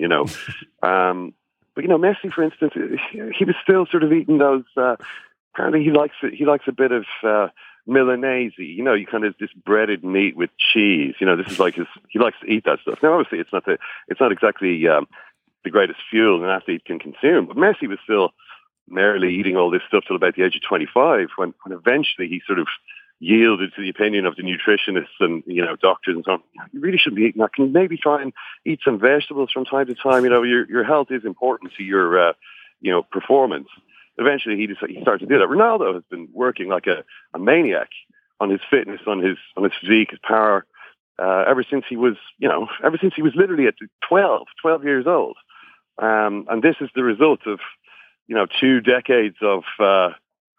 But, Messi, for instance, he was still sort of eating those, apparently he likes a bit of Milanese, you kind of this breaded meat with cheese. This is like he likes to eat that stuff. Now, obviously, it's not exactly the greatest fuel an athlete can consume, but Messi was still merrily eating all this stuff till about the age of 25, when eventually he sort of yielded to the opinion of the nutritionists and, doctors and so on. You really shouldn't be eating that. Can you maybe try and eat some vegetables from time to time? Your health is important to your, performance. Eventually he started to do that. Ronaldo has been working like a maniac on his fitness, on his physique, his power, ever since he was literally at 12 years old. And this is the result of, 2 decades of the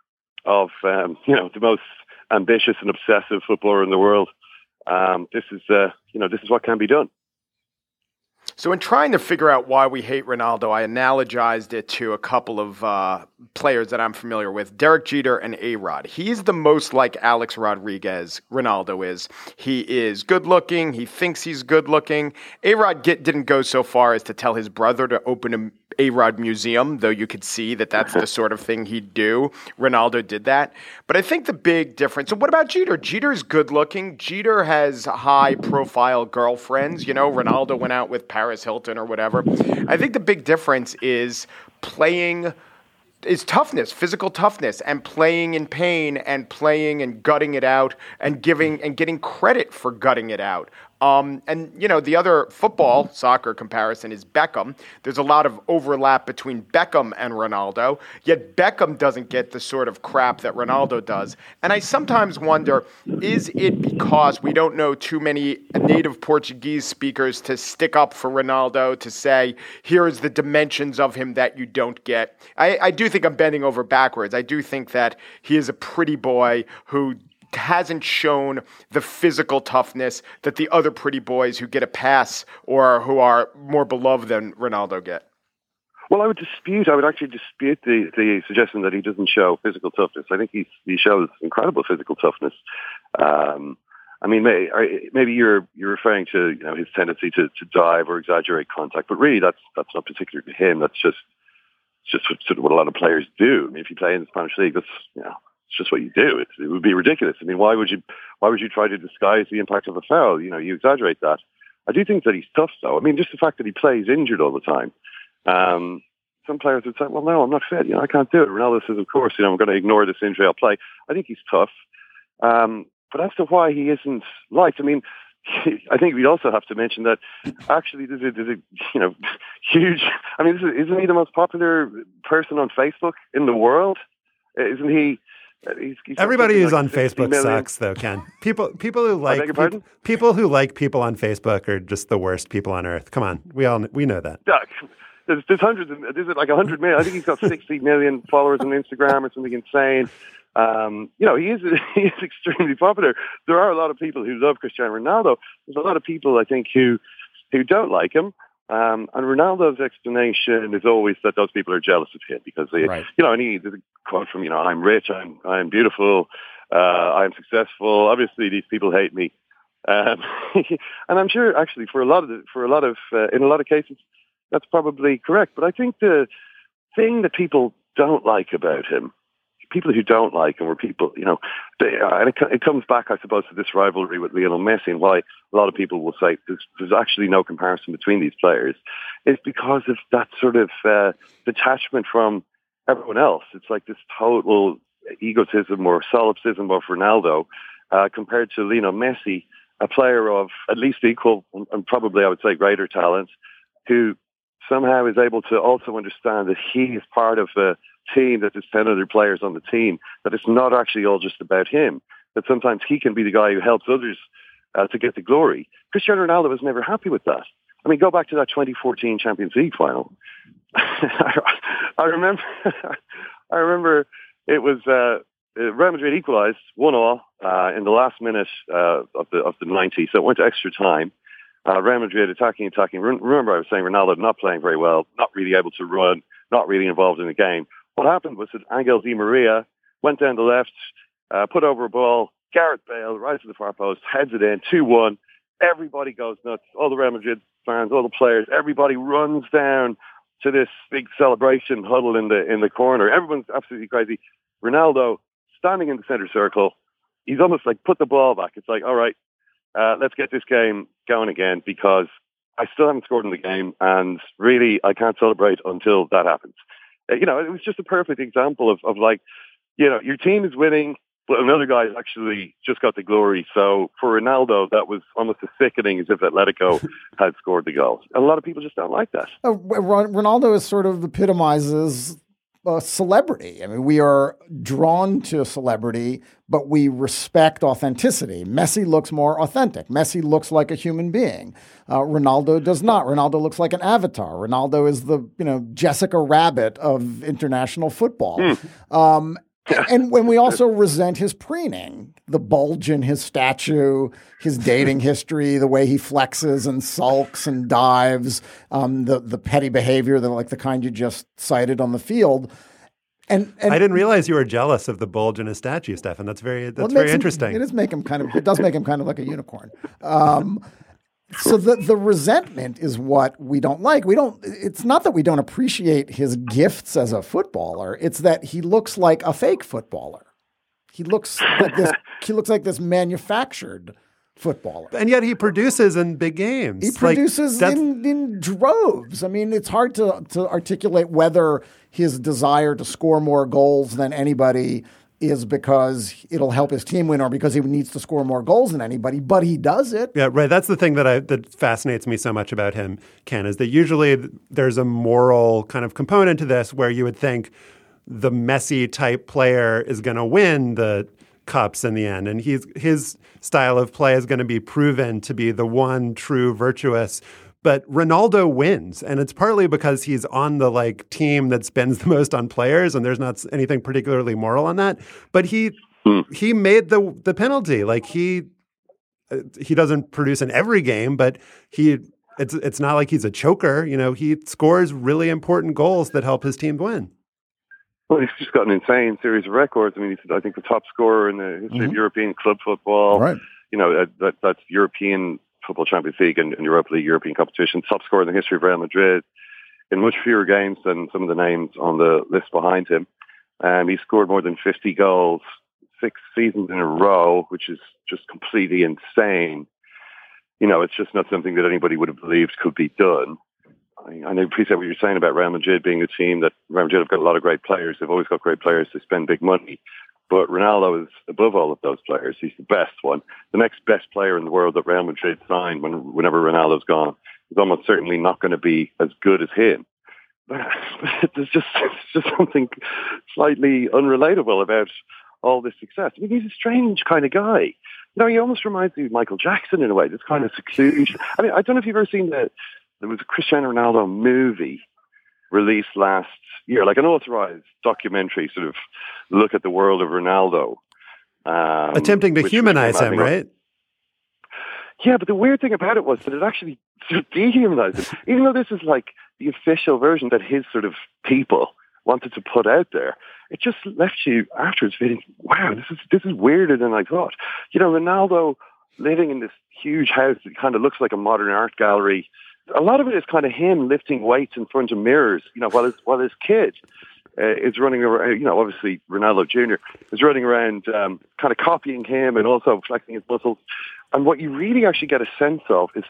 most ambitious and obsessive footballer in the world. This is what can be done.
So in trying to figure out why we hate Ronaldo, I analogized it to a couple of players that I'm familiar with, Derek Jeter and A-Rod. He's the most like Alex Rodriguez Ronaldo is. He is good-looking. He thinks he's good-looking. A-Rod didn't go so far as to tell his brother to open a A-Rod museum, though you could see that that's the sort of thing he'd do. Ronaldo did that. But I think the big difference, and what about Jeter? Jeter's good-looking. Jeter has high-profile girlfriends. Ronaldo went out with Paris Hilton or whatever. I think the big difference is toughness, physical toughness, and playing in pain and playing and gutting it out and getting credit for gutting it out. And, the other football, soccer comparison is Beckham. There's a lot of overlap between Beckham and Ronaldo, yet Beckham doesn't get the sort of crap that Ronaldo does. And I sometimes wonder, is it because we don't know too many native Portuguese speakers to stick up for Ronaldo, to say, here is the dimensions of him that you don't get? I do think I'm bending over backwards. I do think that he is a pretty boy who hasn't shown the physical toughness that the other pretty boys who get a pass or who are more beloved than Ronaldo get.
Well, I would actually dispute the suggestion that he doesn't show physical toughness. I think he shows incredible physical toughness. Maybe you're referring to his tendency to dive or exaggerate contact, but really that's not particular to him. That's just sort of what a lot of players do. I mean, if you play in the Spanish league, that's it's just what you do. It would be ridiculous. I mean, why would you try to disguise the impact of a foul? You exaggerate that. I do think that he's tough, though. I mean, just the fact that he plays injured all the time. Some players would say, well, no, I'm not fit. I can't do it. Ronaldo says, of course, I'm going to ignore this injury. I'll play. I think he's tough. But as to why he isn't liked, I mean, I think we'd also have to mention that actually there's a huge, I mean, isn't he the most popular person on Facebook in the world? Isn't he?
Everybody who's on Facebook sucks, though, Ken. People who like people who like people on Facebook are just the worst people on earth. Come on, we know that.
There's hundreds. There's like 100 million. I think he's got 60 million followers on Instagram or something insane. He is extremely popular. There are a lot of people who love Cristiano Ronaldo. There's a lot of people, I think, who don't like him. And Ronaldo's explanation is always that those people are jealous of him because there's a quote from, I'm rich, I'm beautiful, I'm successful. Obviously, these people hate me. And I'm sure, actually, in a lot of cases, that's probably correct. But I think the thing that people don't like about him, people who don't like him, were people, and it comes back, I suppose, to this rivalry with Lionel Messi, and why a lot of people will say there's actually no comparison between these players. It's because of that sort of detachment from everyone else. It's like this total egotism or solipsism of Ronaldo compared to Lionel Messi, a player of at least equal and probably, I would say, greater talent, who somehow is able to also understand that he is part of a team, that there's 10 other players on the team, that it's not actually all just about him, that sometimes he can be the guy who helps others to get the glory. Cristiano Ronaldo was never happy with that. I mean, go back to that 2014 Champions League final. I remember it was Real Madrid equalized 1-1 in the last minute of the 90, so it went to extra time. Real Madrid attacking. Remember, I was saying Ronaldo not playing very well, not really able to run, not really involved in the game. What happened was that Angel Di Maria went down the left, put over a ball. Gareth Bale, right to the far post, heads it in, 2-1. Everybody goes nuts. All the Real Madrid fans, all the players, everybody runs down to this big celebration huddle in the corner. Everyone's absolutely crazy. Ronaldo standing in the center circle. He's almost like put the ball back. It's like, all right, let's get this game going again because I still haven't scored in the game, and really I can't celebrate until that happens. It was just a perfect example of like, your team is winning, but another guy actually just got the glory. So for Ronaldo, that was almost as sickening as if Atletico had scored the goal. And a lot of people just don't like that.
Ronaldo is sort of epitomizes celebrity. I mean, we are drawn to celebrity, but we respect authenticity. Messi looks more authentic. Messi looks like a human being. Ronaldo does not. Ronaldo looks like an avatar. Ronaldo is the, Jessica Rabbit of international football. And when we also resent his preening, the bulge in his statue, his dating history, the way he flexes and sulks and dives, the petty behavior, the kind you just cited on the field. And
I didn't realize you were jealous of the bulge in his statue, Stefan. That's very interesting.
It does make him kind of like a unicorn. So the resentment is what we don't like. It's not that we don't appreciate his gifts as a footballer. It's that he looks like a fake footballer. He looks like this manufactured footballer.
And yet he produces in big games.
He produces in droves. I mean, it's hard to articulate whether his desire to score more goals than anybody is because it'll help his team win or because he needs to score more goals than anybody, but he does it.
Yeah, right. That's the thing that fascinates me so much about him, Ken, is that usually there's a moral kind of component to this where you would think the Messi type player is going to win the cups in the end. And his style of play is going to be proven to be the one true virtuous. But Ronaldo wins, and it's partly because he's on the team that spends the most on players, and there's not anything particularly moral on that. But he made the penalty. He doesn't produce in every game, but it's not like he's a choker. He scores really important goals that help his team win.
Well, he's just got an insane series of records. I mean, he's, I think, the top scorer in the history of European club football.
Right.
That's European Football Champions League and Europa League European competition. Top scorer in the history of Real Madrid in much fewer games than some of the names on the list behind him. He scored more than 50 goals 6 seasons in a row, which is just completely insane. It's just not something that anybody would have believed could be done. I appreciate what you're saying about Real Madrid being a team that Real Madrid have got a lot of great players. They've always got great players. They spend big money. But Ronaldo is above all of those players. He's the best one. The next best player in the world that Real Madrid signed whenever Ronaldo's gone is almost certainly not going to be as good as him. But there's just something slightly unrelatable about all this success. I mean, he's a strange kind of guy. He almost reminds me of Michael Jackson in a way. This kind of seclusion. I mean, I don't know if you've ever seen there was a Cristiano Ronaldo movie released last year, like an authorized documentary, sort of look at the world of Ronaldo.
Attempting to humanize him, right?
Yeah, but the weird thing about it was that it actually sort of dehumanized him. Even though this is like the official version that his sort of people wanted to put out there, it just left you afterwards feeling, wow, this is weirder than I thought. Ronaldo living in this huge house that kind of looks like a modern art gallery. A lot of it is kind of him lifting weights in front of mirrors, while his kid is running around, obviously Ronaldo Jr. is running around kind of copying him and also flexing his muscles. And what you really actually get a sense of is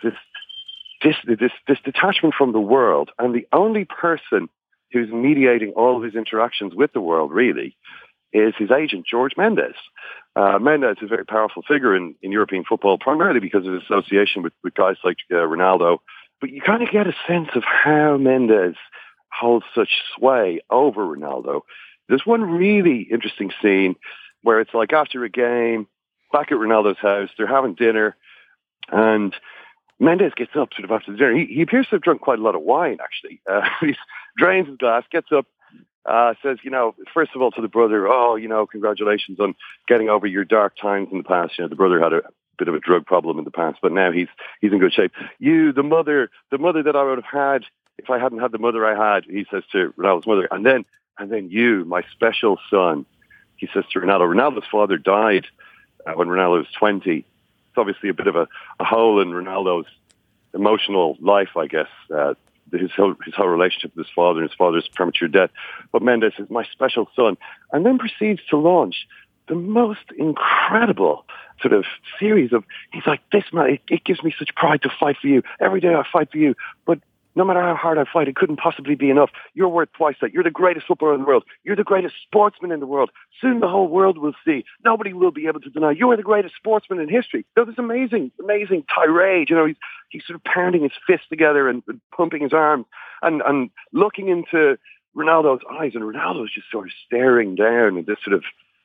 this detachment from the world. And the only person who's mediating all of his interactions with the world, really, is his agent, George Mendes. Mendes is a very powerful figure in European football, primarily because of his association with guys like Ronaldo. But you kind of get a sense of how Mendes holds such sway over Ronaldo. There's one really interesting scene where it's like after a game, back at Ronaldo's house, they're having dinner, and Mendes gets up sort of after the dinner. He appears to have drunk quite a lot of wine, actually. He drains his glass, gets up, says, first of all to the brother, congratulations on getting over your dark times in the past. The brother had a bit of a drug problem in the past, but now he's in good shape. You, the mother that I would have had if I hadn't had the mother I had, he says to Ronaldo's mother, and then you, my special son, he says to Ronaldo. Ronaldo's father died when Ronaldo was 20. It's obviously a bit of a hole in Ronaldo's emotional life, I guess, his whole relationship with his father and his father's premature death. But Mendes is my special son, and then proceeds to launch the most incredible sort of series of, he's like, this man, it gives me such pride to fight for you. Every day I fight for you, but no matter how hard I fight, it couldn't possibly be enough. You're worth twice that. You're the greatest footballer in the world. You're the greatest sportsman in the world. Soon the whole world will see. Nobody will be able to deny. You are the greatest sportsman in history. There's this amazing tirade. He's sort of pounding his fists together and pumping his arms and looking into Ronaldo's eyes, and Ronaldo's just sort of staring down and this sort of,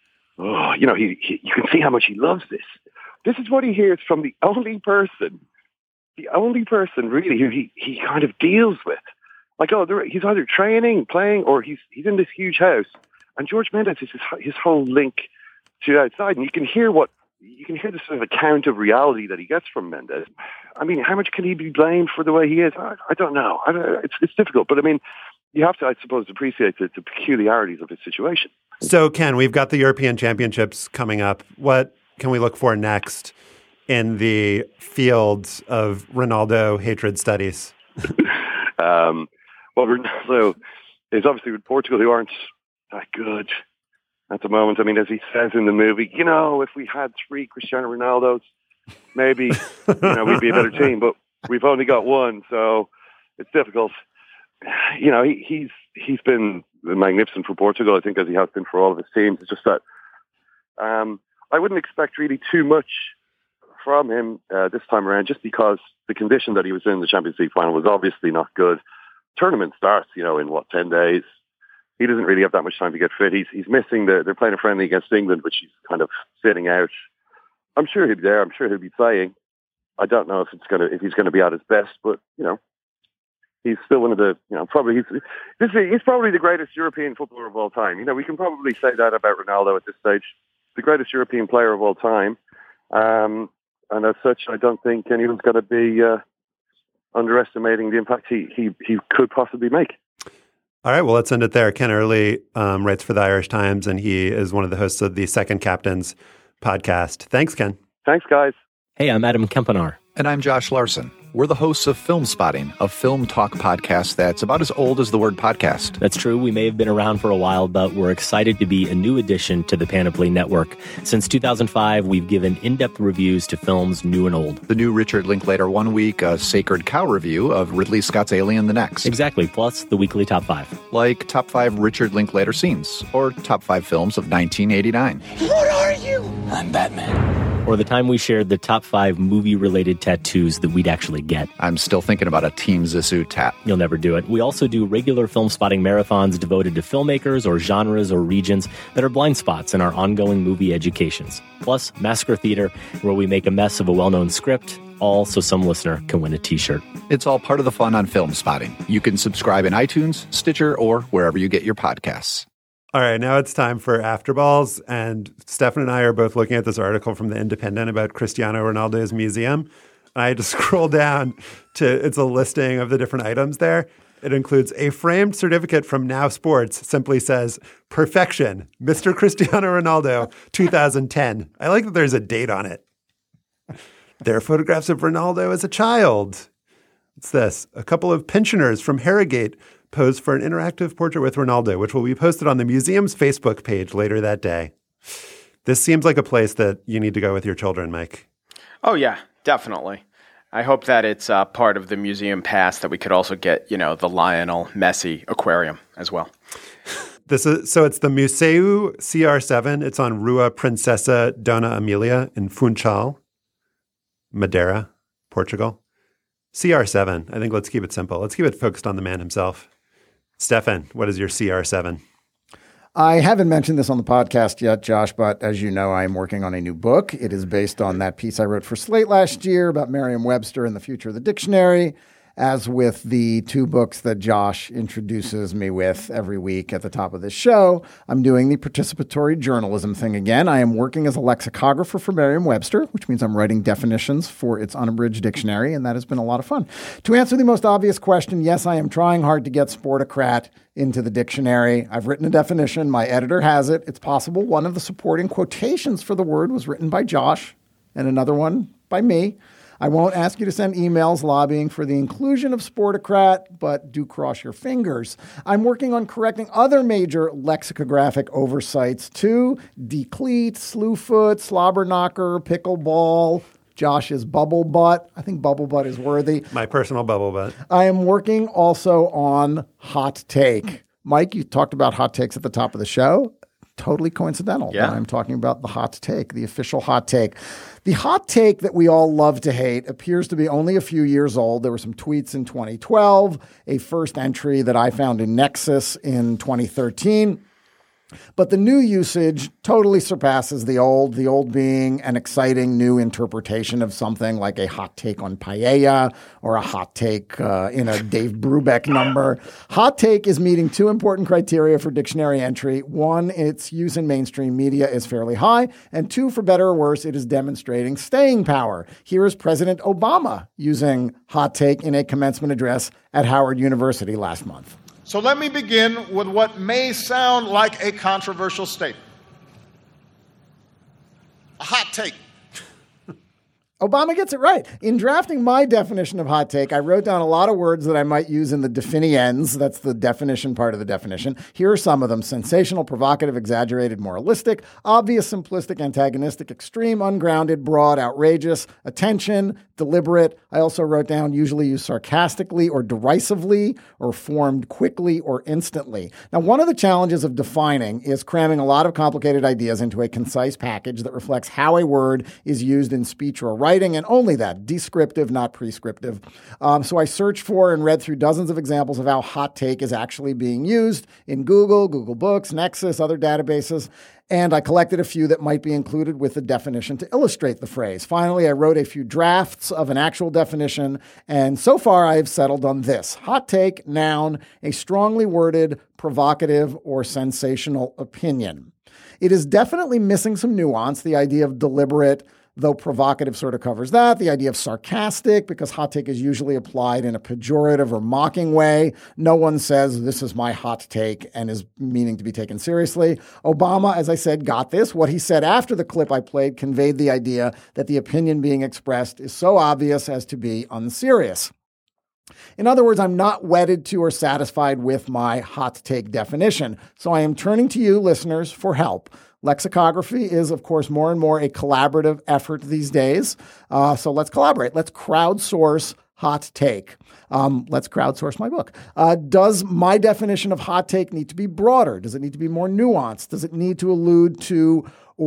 you can see how much he loves this. This is what he hears from the only person really who he kind of deals with. Like, he's either training, playing, or he's in this huge house. And George Mendes is his whole link to outside. And you can hear the sort of account of reality that he gets from Mendes. I mean, how much can he be blamed for the way he is? I don't know. It's difficult. But I mean, you have to, I suppose, appreciate the peculiarities of his situation.
So, Ken, we've got the European Championships coming up. What can we look for next in the fields of Ronaldo hatred studies?
Well, Ronaldo is obviously with Portugal, who aren't that good at the moment. I mean, as he says in the movie, if we had 3 Cristiano Ronaldos, maybe we'd be a better team. But we've only got one, so it's difficult. He's been magnificent for Portugal, I think, as he has been for all of his teams. It's just that I wouldn't expect really too much from him this time around, just because the condition that he was in the Champions League final was obviously not good. Tournament starts, in 10 days. He doesn't really have that much time to get fit. He's missing they're playing a friendly against England, which he's kind of sitting out. I'm sure he'll be there. I'm sure he'll be playing. I don't know if he's going to be at his best, but he's still one of the he's probably the greatest European footballer of all time. We can probably say that about Ronaldo at this stage, the greatest European player of all time. And as such, I don't think anyone's going to be underestimating the impact he could possibly make.
All right, well, let's end it there. Ken Early writes for the Irish Times, and he is one of the hosts of the Second Captains podcast. Thanks, Ken.
Thanks, guys.
Hey, I'm Adam Kempenaar.
And I'm Josh Larson. We're the hosts of Film Spotting, a film talk podcast that's about as old as the word podcast.
That's true. We may have been around for a while, but we're excited to be a new addition to the Panoply Network. Since 2005, we've given in-depth reviews to films new and old.
The new Richard Linklater 1 week, a Sacred Cow review of Ridley Scott's Alien the next.
Exactly, plus the weekly Top 5.
Like Top 5 Richard Linklater scenes, or Top 5 films of 1989.
What are you? I'm Batman.
Or the time we shared the top 5 movie-related tattoos that we'd actually get.
I'm still thinking about a Team Zissou tat.
You'll never do it. We also do regular film spotting marathons devoted to filmmakers or genres or regions that are blind spots in our ongoing movie educations. Plus, Massacre Theater, where we make a mess of a well-known script, all so some listener can win a t-shirt.
It's all part of the fun on Film Spotting. You can subscribe in iTunes, Stitcher, or wherever you get your podcasts.
All right, now it's time for Afterballs, and Stefan and I are both looking at this article from The Independent about Cristiano Ronaldo's museum. I had to scroll down it's a listing of the different items there. It includes a framed certificate from Now Sports, simply says, Perfection, Mr. Cristiano Ronaldo, 2010. I like that there's a date on it. There are photographs of Ronaldo as a child. It's this, a couple of pensioners from Harrogate posed for an interactive portrait with Ronaldo, which will be posted on the museum's Facebook page later that day. This seems like a place that you need to go with your children, Mike.
Oh, yeah, definitely. I hope that it's part of the museum pass that we could also get, the Lionel Messi aquarium as well.
It's the Museu CR7. It's on Rua Princesa Dona Amelia in Funchal, Madeira, Portugal. CR7. I think let's keep it simple. Let's keep it focused on the man himself. Stefan, what is your CR7?
I haven't mentioned this on the podcast yet, Josh, but as you know, I'm working on a new book. It is based on that piece I wrote for Slate last year about Merriam-Webster and the future of the dictionary. As with the 2 books that Josh introduces me with every week at the top of this show, I'm doing the participatory journalism thing again. I am working as a lexicographer for Merriam-Webster, which means I'm writing definitions for its unabridged dictionary, and that has been a lot of fun. To answer the most obvious question, yes, I am trying hard to get sportocrat into the dictionary. I've written a definition. My editor has it. It's possible one of the supporting quotations for the word was written by Josh and another one by me. I won't ask you to send emails lobbying for the inclusion of sportocrat, but do cross your fingers. I'm working on correcting other major lexicographic oversights too. Decleat, slewfoot, slobberknocker, pickleball, Josh's bubble butt. I think bubble butt is worthy.
My personal bubble butt.
I am working also on hot take. Mike, you talked about hot takes at the top of the show. Totally coincidental.
Yeah.
I'm talking about the hot take, the official hot take. The hot take that we all love to hate appears to be only a few years old. There were some tweets in 2012, a first entry that I found in Nexus in 2013. But the new usage totally surpasses the old being an exciting new interpretation of something like a hot take on paella or a hot take in a Dave Brubeck number. Hot take is meeting 2 important criteria for dictionary entry. 1, its use in mainstream media is fairly high. And 2, for better or worse, it is demonstrating staying power. Here is President Obama using hot take in a commencement address at Howard University last month.
So let me begin with what may sound like a controversial statement. A hot take.
Obama gets it right. In drafting my definition of hot take, I wrote down a lot of words that I might use in the definiens. That's the definition part of the definition. Here are some of them: sensational, provocative, exaggerated, moralistic, obvious, simplistic, antagonistic, extreme, ungrounded, broad, outrageous, attention, deliberate. I also wrote down usually used sarcastically or derisively or formed quickly or instantly. Now, one of the challenges of defining is cramming a lot of complicated ideas into a concise package that reflects how a word is used in speech or writing, and only that, descriptive, not prescriptive. So I searched for and read through dozens of examples of how hot take is actually being used in Google, Google Books, Nexus, other databases, and I collected a few that might be included with the definition to illustrate the phrase. Finally, I wrote a few drafts of an actual definition, and so far I have settled on this: hot take, noun, a strongly worded, provocative, or sensational opinion. It is definitely missing some nuance, the idea of deliberate, though provocative sort of covers that. The idea of sarcastic, because hot take is usually applied in a pejorative or mocking way. No one says, this is my hot take, and is meaning to be taken seriously. Obama, as I said, got this. What he said after the clip I played conveyed the idea that the opinion being expressed is so obvious as to be unserious. In other words, I'm not wedded to or satisfied with my hot take definition. So I am turning to you, listeners, for help. Lexicography is, of course, more and more a collaborative effort these days. So let's collaborate. Let's crowdsource hot take. Let's crowdsource my book. Does my definition of hot take need to be broader? Does it need to be more nuanced? Does it need to allude to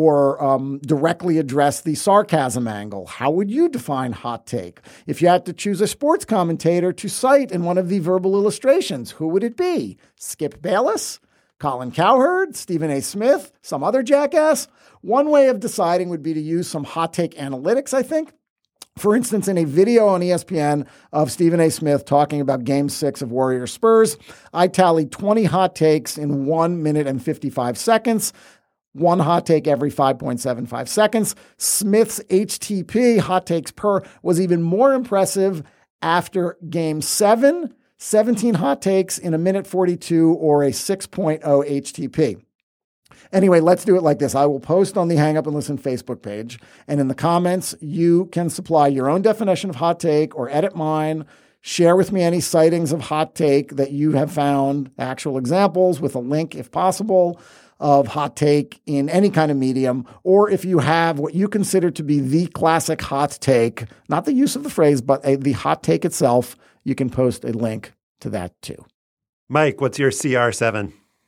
or directly address the sarcasm angle? How would you define hot take? If you had to choose a sports commentator to cite in one of the verbal illustrations, who would it be? Skip Bayless? Colin Cowherd, Stephen A. Smith, some other jackass? One way of deciding would be to use some hot take analytics, I think. For instance, in a video on ESPN of Stephen A. Smith talking about Game 6 of Warriors Spurs, I tallied 20 hot takes in 1 minute and 55 seconds. One hot take every 5.75 seconds. Smith's HTP, hot takes per, was even more impressive after Game 7. 17 hot takes in 1 minute 42 or a 6.0 HTP. Anyway, let's do it like this. I will post on the Hang Up and Listen Facebook page, and in the comments, you can supply your own definition of hot take or edit mine. Share with me any sightings of hot take that you have found, actual examples with a link, if possible, of hot take in any kind of medium, or if you have what you consider to be the classic hot take, not the use of the phrase, but the hot take itself, you can post a link to that too.
Mike, what's your CR7?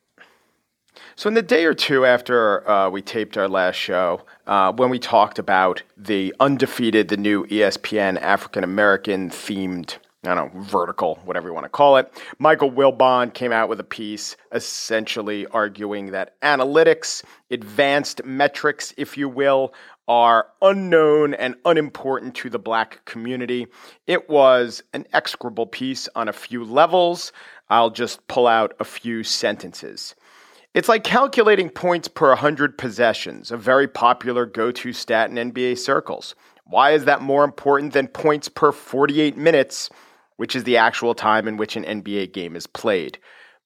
So in the day or two after we taped our last show, when we talked about the Undefeated, the new ESPN African-American themed, vertical, whatever you want to call it, Michael Wilbon came out with a piece essentially arguing that analytics, advanced metrics, if you will, are unknown and unimportant to the Black community. It was an execrable piece on a few levels. I'll just pull out a few sentences. It's like calculating points per 100 possessions, a very popular go-to stat in NBA circles. Why is that more important than points per 48 minutes, which is the actual time in which an NBA game is played?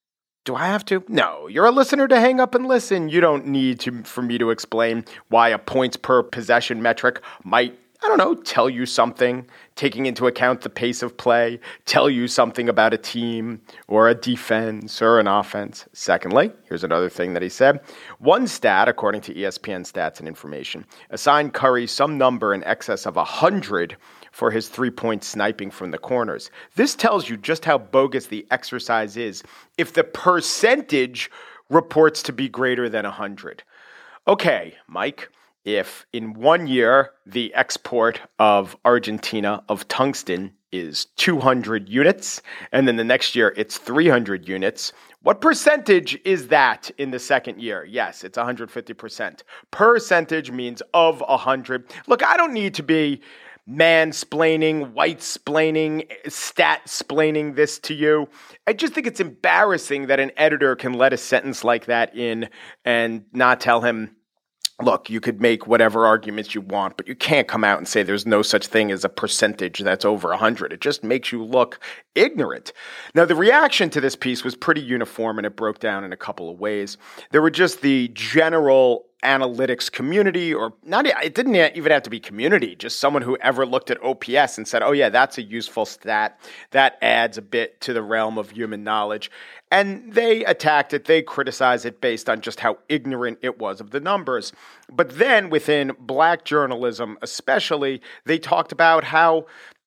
Do I have to? No, you're a listener to Hang Up and Listen. You don't need for me to explain why a points per possession metric might, tell you something, taking into account the pace of play, tell you something about a team or a defense or an offense. Secondly, here's another thing that he said. One stat, according to ESPN Stats and Information, assigned Curry some number in excess of 100 for his three-point sniping from the corners. This tells you just how bogus the exercise is if the percentage reports to be greater than 100. Okay, Mike, if in 1 year the export of Argentina of tungsten is 200 units, and then the next year it's 300 units, what percentage is that in the second year? Yes, it's 150%. Percentage means of 100. Look, I don't need to be mansplaining, white-splaining, stat-splaining this to you. I just think it's embarrassing that an editor can let a sentence like that in and not tell him, look, you could make whatever arguments you want, but you can't come out and say there's no such thing as a percentage that's over 100. It just makes you look ignorant. Now, the reaction to this piece was pretty uniform, and it broke down in a couple of ways. There were just the general analytics community, or not, it didn't even have to be community, just someone who ever looked at OPS and said, oh yeah, that's a useful stat. That adds a bit to the realm of human knowledge. And they attacked it, they criticized it based on just how ignorant it was of the numbers. But then within black journalism especially, they talked about how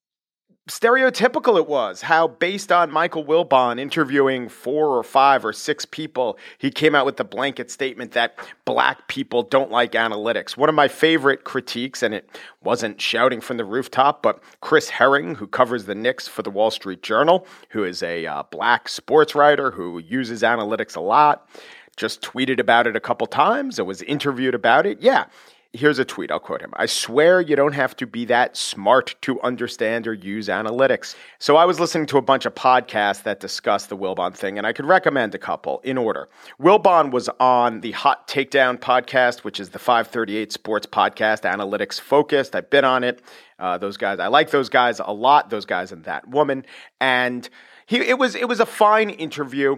stereotypical it was, how based on Michael Wilbon interviewing 4 or 5 or 6 people, he came out with the blanket statement that black people don't like analytics. One of my favorite critiques, and it wasn't shouting from the rooftop, but Chris Herring, who covers the Knicks for the Wall Street Journal, who is a black sports writer who uses analytics a lot, just tweeted about it a couple times and was interviewed about it. Yeah. Here's a tweet, I'll quote him. I swear you don't have to be that smart to understand or use analytics. So I was listening to a bunch of podcasts that discuss the Wilbon thing, and I could recommend a couple in order. Wilbon was on the Hot Takedown podcast, which is the 538 sports podcast, analytics focused. I've been on it. Those guys, I like those guys a lot, those guys and that woman. And it was a fine interview.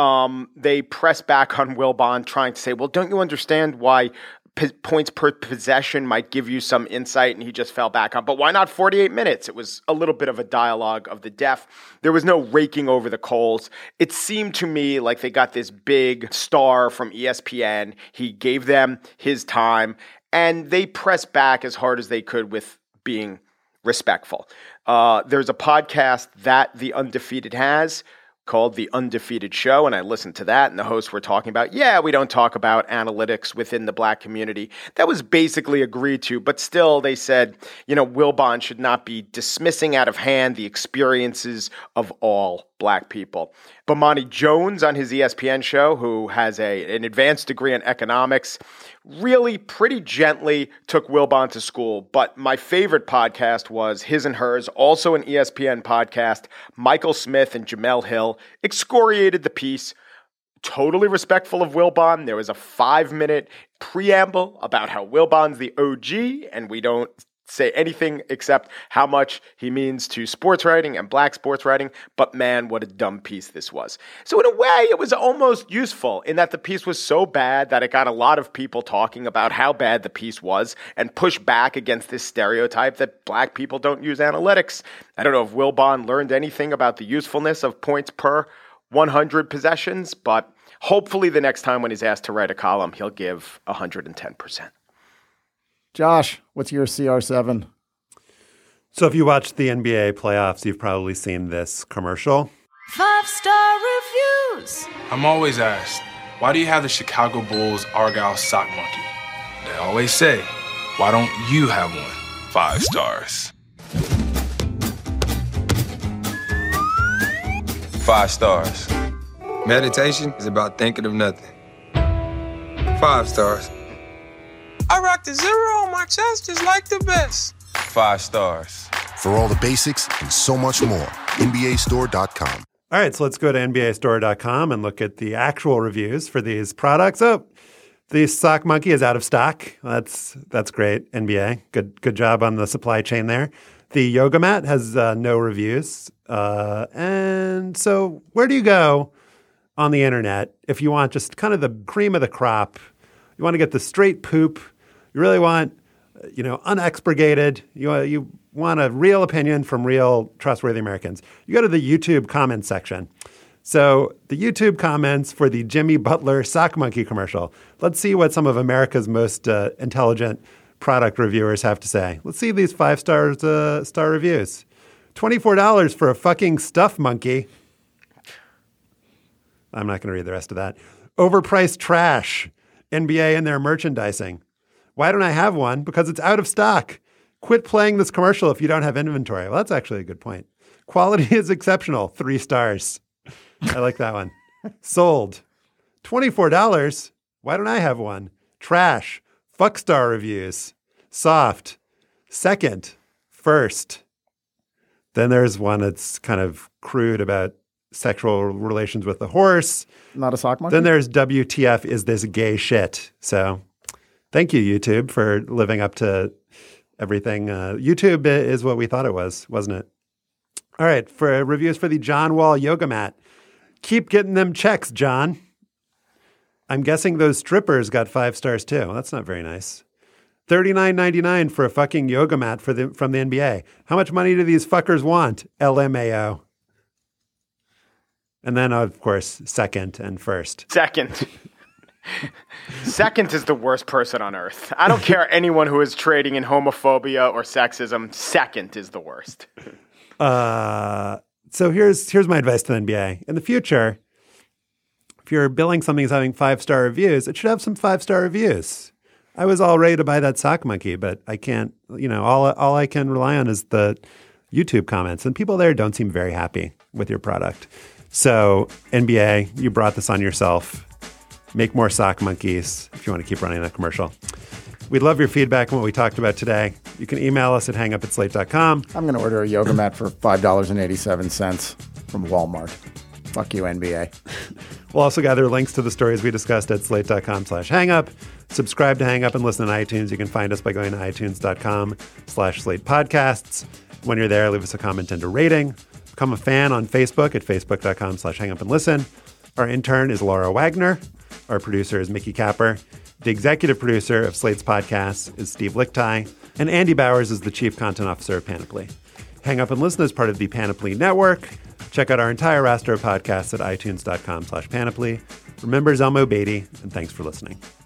They pressed back on Wilbon, trying to say, well, don't you understand why points per possession might give you some insight? And he just fell back on, but why not 48 minutes? It was a little bit of a dialogue of the deaf. There was no raking over the coals. It seemed to me like they got this big star from ESPN. He gave them his time, and they pressed back as hard as they could with being respectful. There's a podcast that The Undefeated has called The Undefeated Show, and I listened to that, and the hosts were talking about, yeah, we don't talk about analytics within the black community. That was basically agreed to, but still they said, Wilbon should not be dismissing out of hand the experiences of all black people. Bomani Jones on his ESPN show, who has an advanced degree in economics, really pretty gently took Wilbon to school. But my favorite podcast was his and hers, also an ESPN podcast. Michael Smith and Jamel Hill excoriated the piece, totally respectful of Wilbon. There was a 5-minute preamble about how Wilbon's the OG, and we don't say anything except how much he means to sports writing and black sports writing, but man, what a dumb piece this was. So in a way, it was almost useful in that the piece was so bad that it got a lot of people talking about how bad the piece was and pushed back against this stereotype that black people don't use analytics. I don't know if Wilbon learned anything about the usefulness of points per 100 possessions, but hopefully the next time when he's asked to write a column, he'll give 110%.
Josh, what's your CR7?
So if you watch the NBA playoffs, you've probably seen this commercial.
5-star reviews.
I'm always asked, why do you have the Chicago Bulls Argyle sock monkey? They always say, why don't you have one? 5 stars.
5 stars. Meditation is about thinking of nothing. 5 stars.
I rock the 0 on my chest just like the best.
5 stars.
For all the basics and so much more, NBAstore.com.
All right, so let's go to NBAstore.com and look at the actual reviews for these products. Oh, the sock monkey is out of stock. That's great, NBA. Good job on the supply chain there. The yoga mat has no reviews. And so where do you go on the internet if you want just kind of the cream of the crop? You want to get the straight poop. You really want, unexpurgated. You want a real opinion from real trustworthy Americans. You go to the YouTube comments section. So the YouTube comments for the Jimmy Butler sock monkey commercial. Let's see what some of America's most intelligent product reviewers have to say. Let's see these 5-star reviews. $24 for a fucking stuff monkey. I'm not going to read the rest of that. Overpriced trash. NBA and their merchandising. Why don't I have one? Because it's out of stock. Quit playing this commercial if you don't have inventory. Well, that's actually a good point. Quality is exceptional. 3 stars. I like that one. Sold. $24. Why don't I have one? Trash. Fuck star reviews. Soft. Second. First. Then there's one that's kind of crude about sexual relations with the horse.
Not a sock monkey?
Then there's WTF, is this gay shit? So thank you, YouTube, for living up to everything. YouTube is what we thought it was, wasn't it? All right, for reviews for the John Wall yoga mat. Keep getting them checks, John. I'm guessing those strippers got 5 stars too. That's not very nice. $39.99 for a fucking yoga mat from the NBA. How much money do these fuckers want? LMAO. And then, of course, second and first.
Second. Second is the worst person on earth. I don't care anyone who is trading in homophobia or sexism. Second is the worst.
So here's my advice to the NBA. In the future, if you're billing something as having 5-star reviews, it should have some 5-star reviews. I was all ready to buy that sock monkey, but I can't, all I can rely on is the YouTube comments. And people there don't seem very happy with your product. So NBA, you brought this on yourself. Make more sock monkeys if you want to keep running that commercial. We'd love your feedback on what we talked about today. You can email us at hangup@slate.com.
I'm going to order a yoga mat for $5.87 from Walmart. Fuck you, NBA.
We'll also gather links to the stories we discussed at slate.com/hangup. Subscribe to Hang Up and listen on iTunes. You can find us by going to itunes.com/slate-podcasts. When you're there, leave us a comment and a rating. Become a fan on Facebook at facebook.com/hangup and listen. Our intern is Laura Wagner. Our producer is Mickey Capper. The executive producer of Slate's podcasts is Steve Lickteig. And Andy Bowers is the chief content officer of Panoply. Hang Up and Listen is part of the Panoply Network. Check out our entire roster of podcasts at itunes.com/panoply. Remember Zelmo Beatty, and thanks for listening.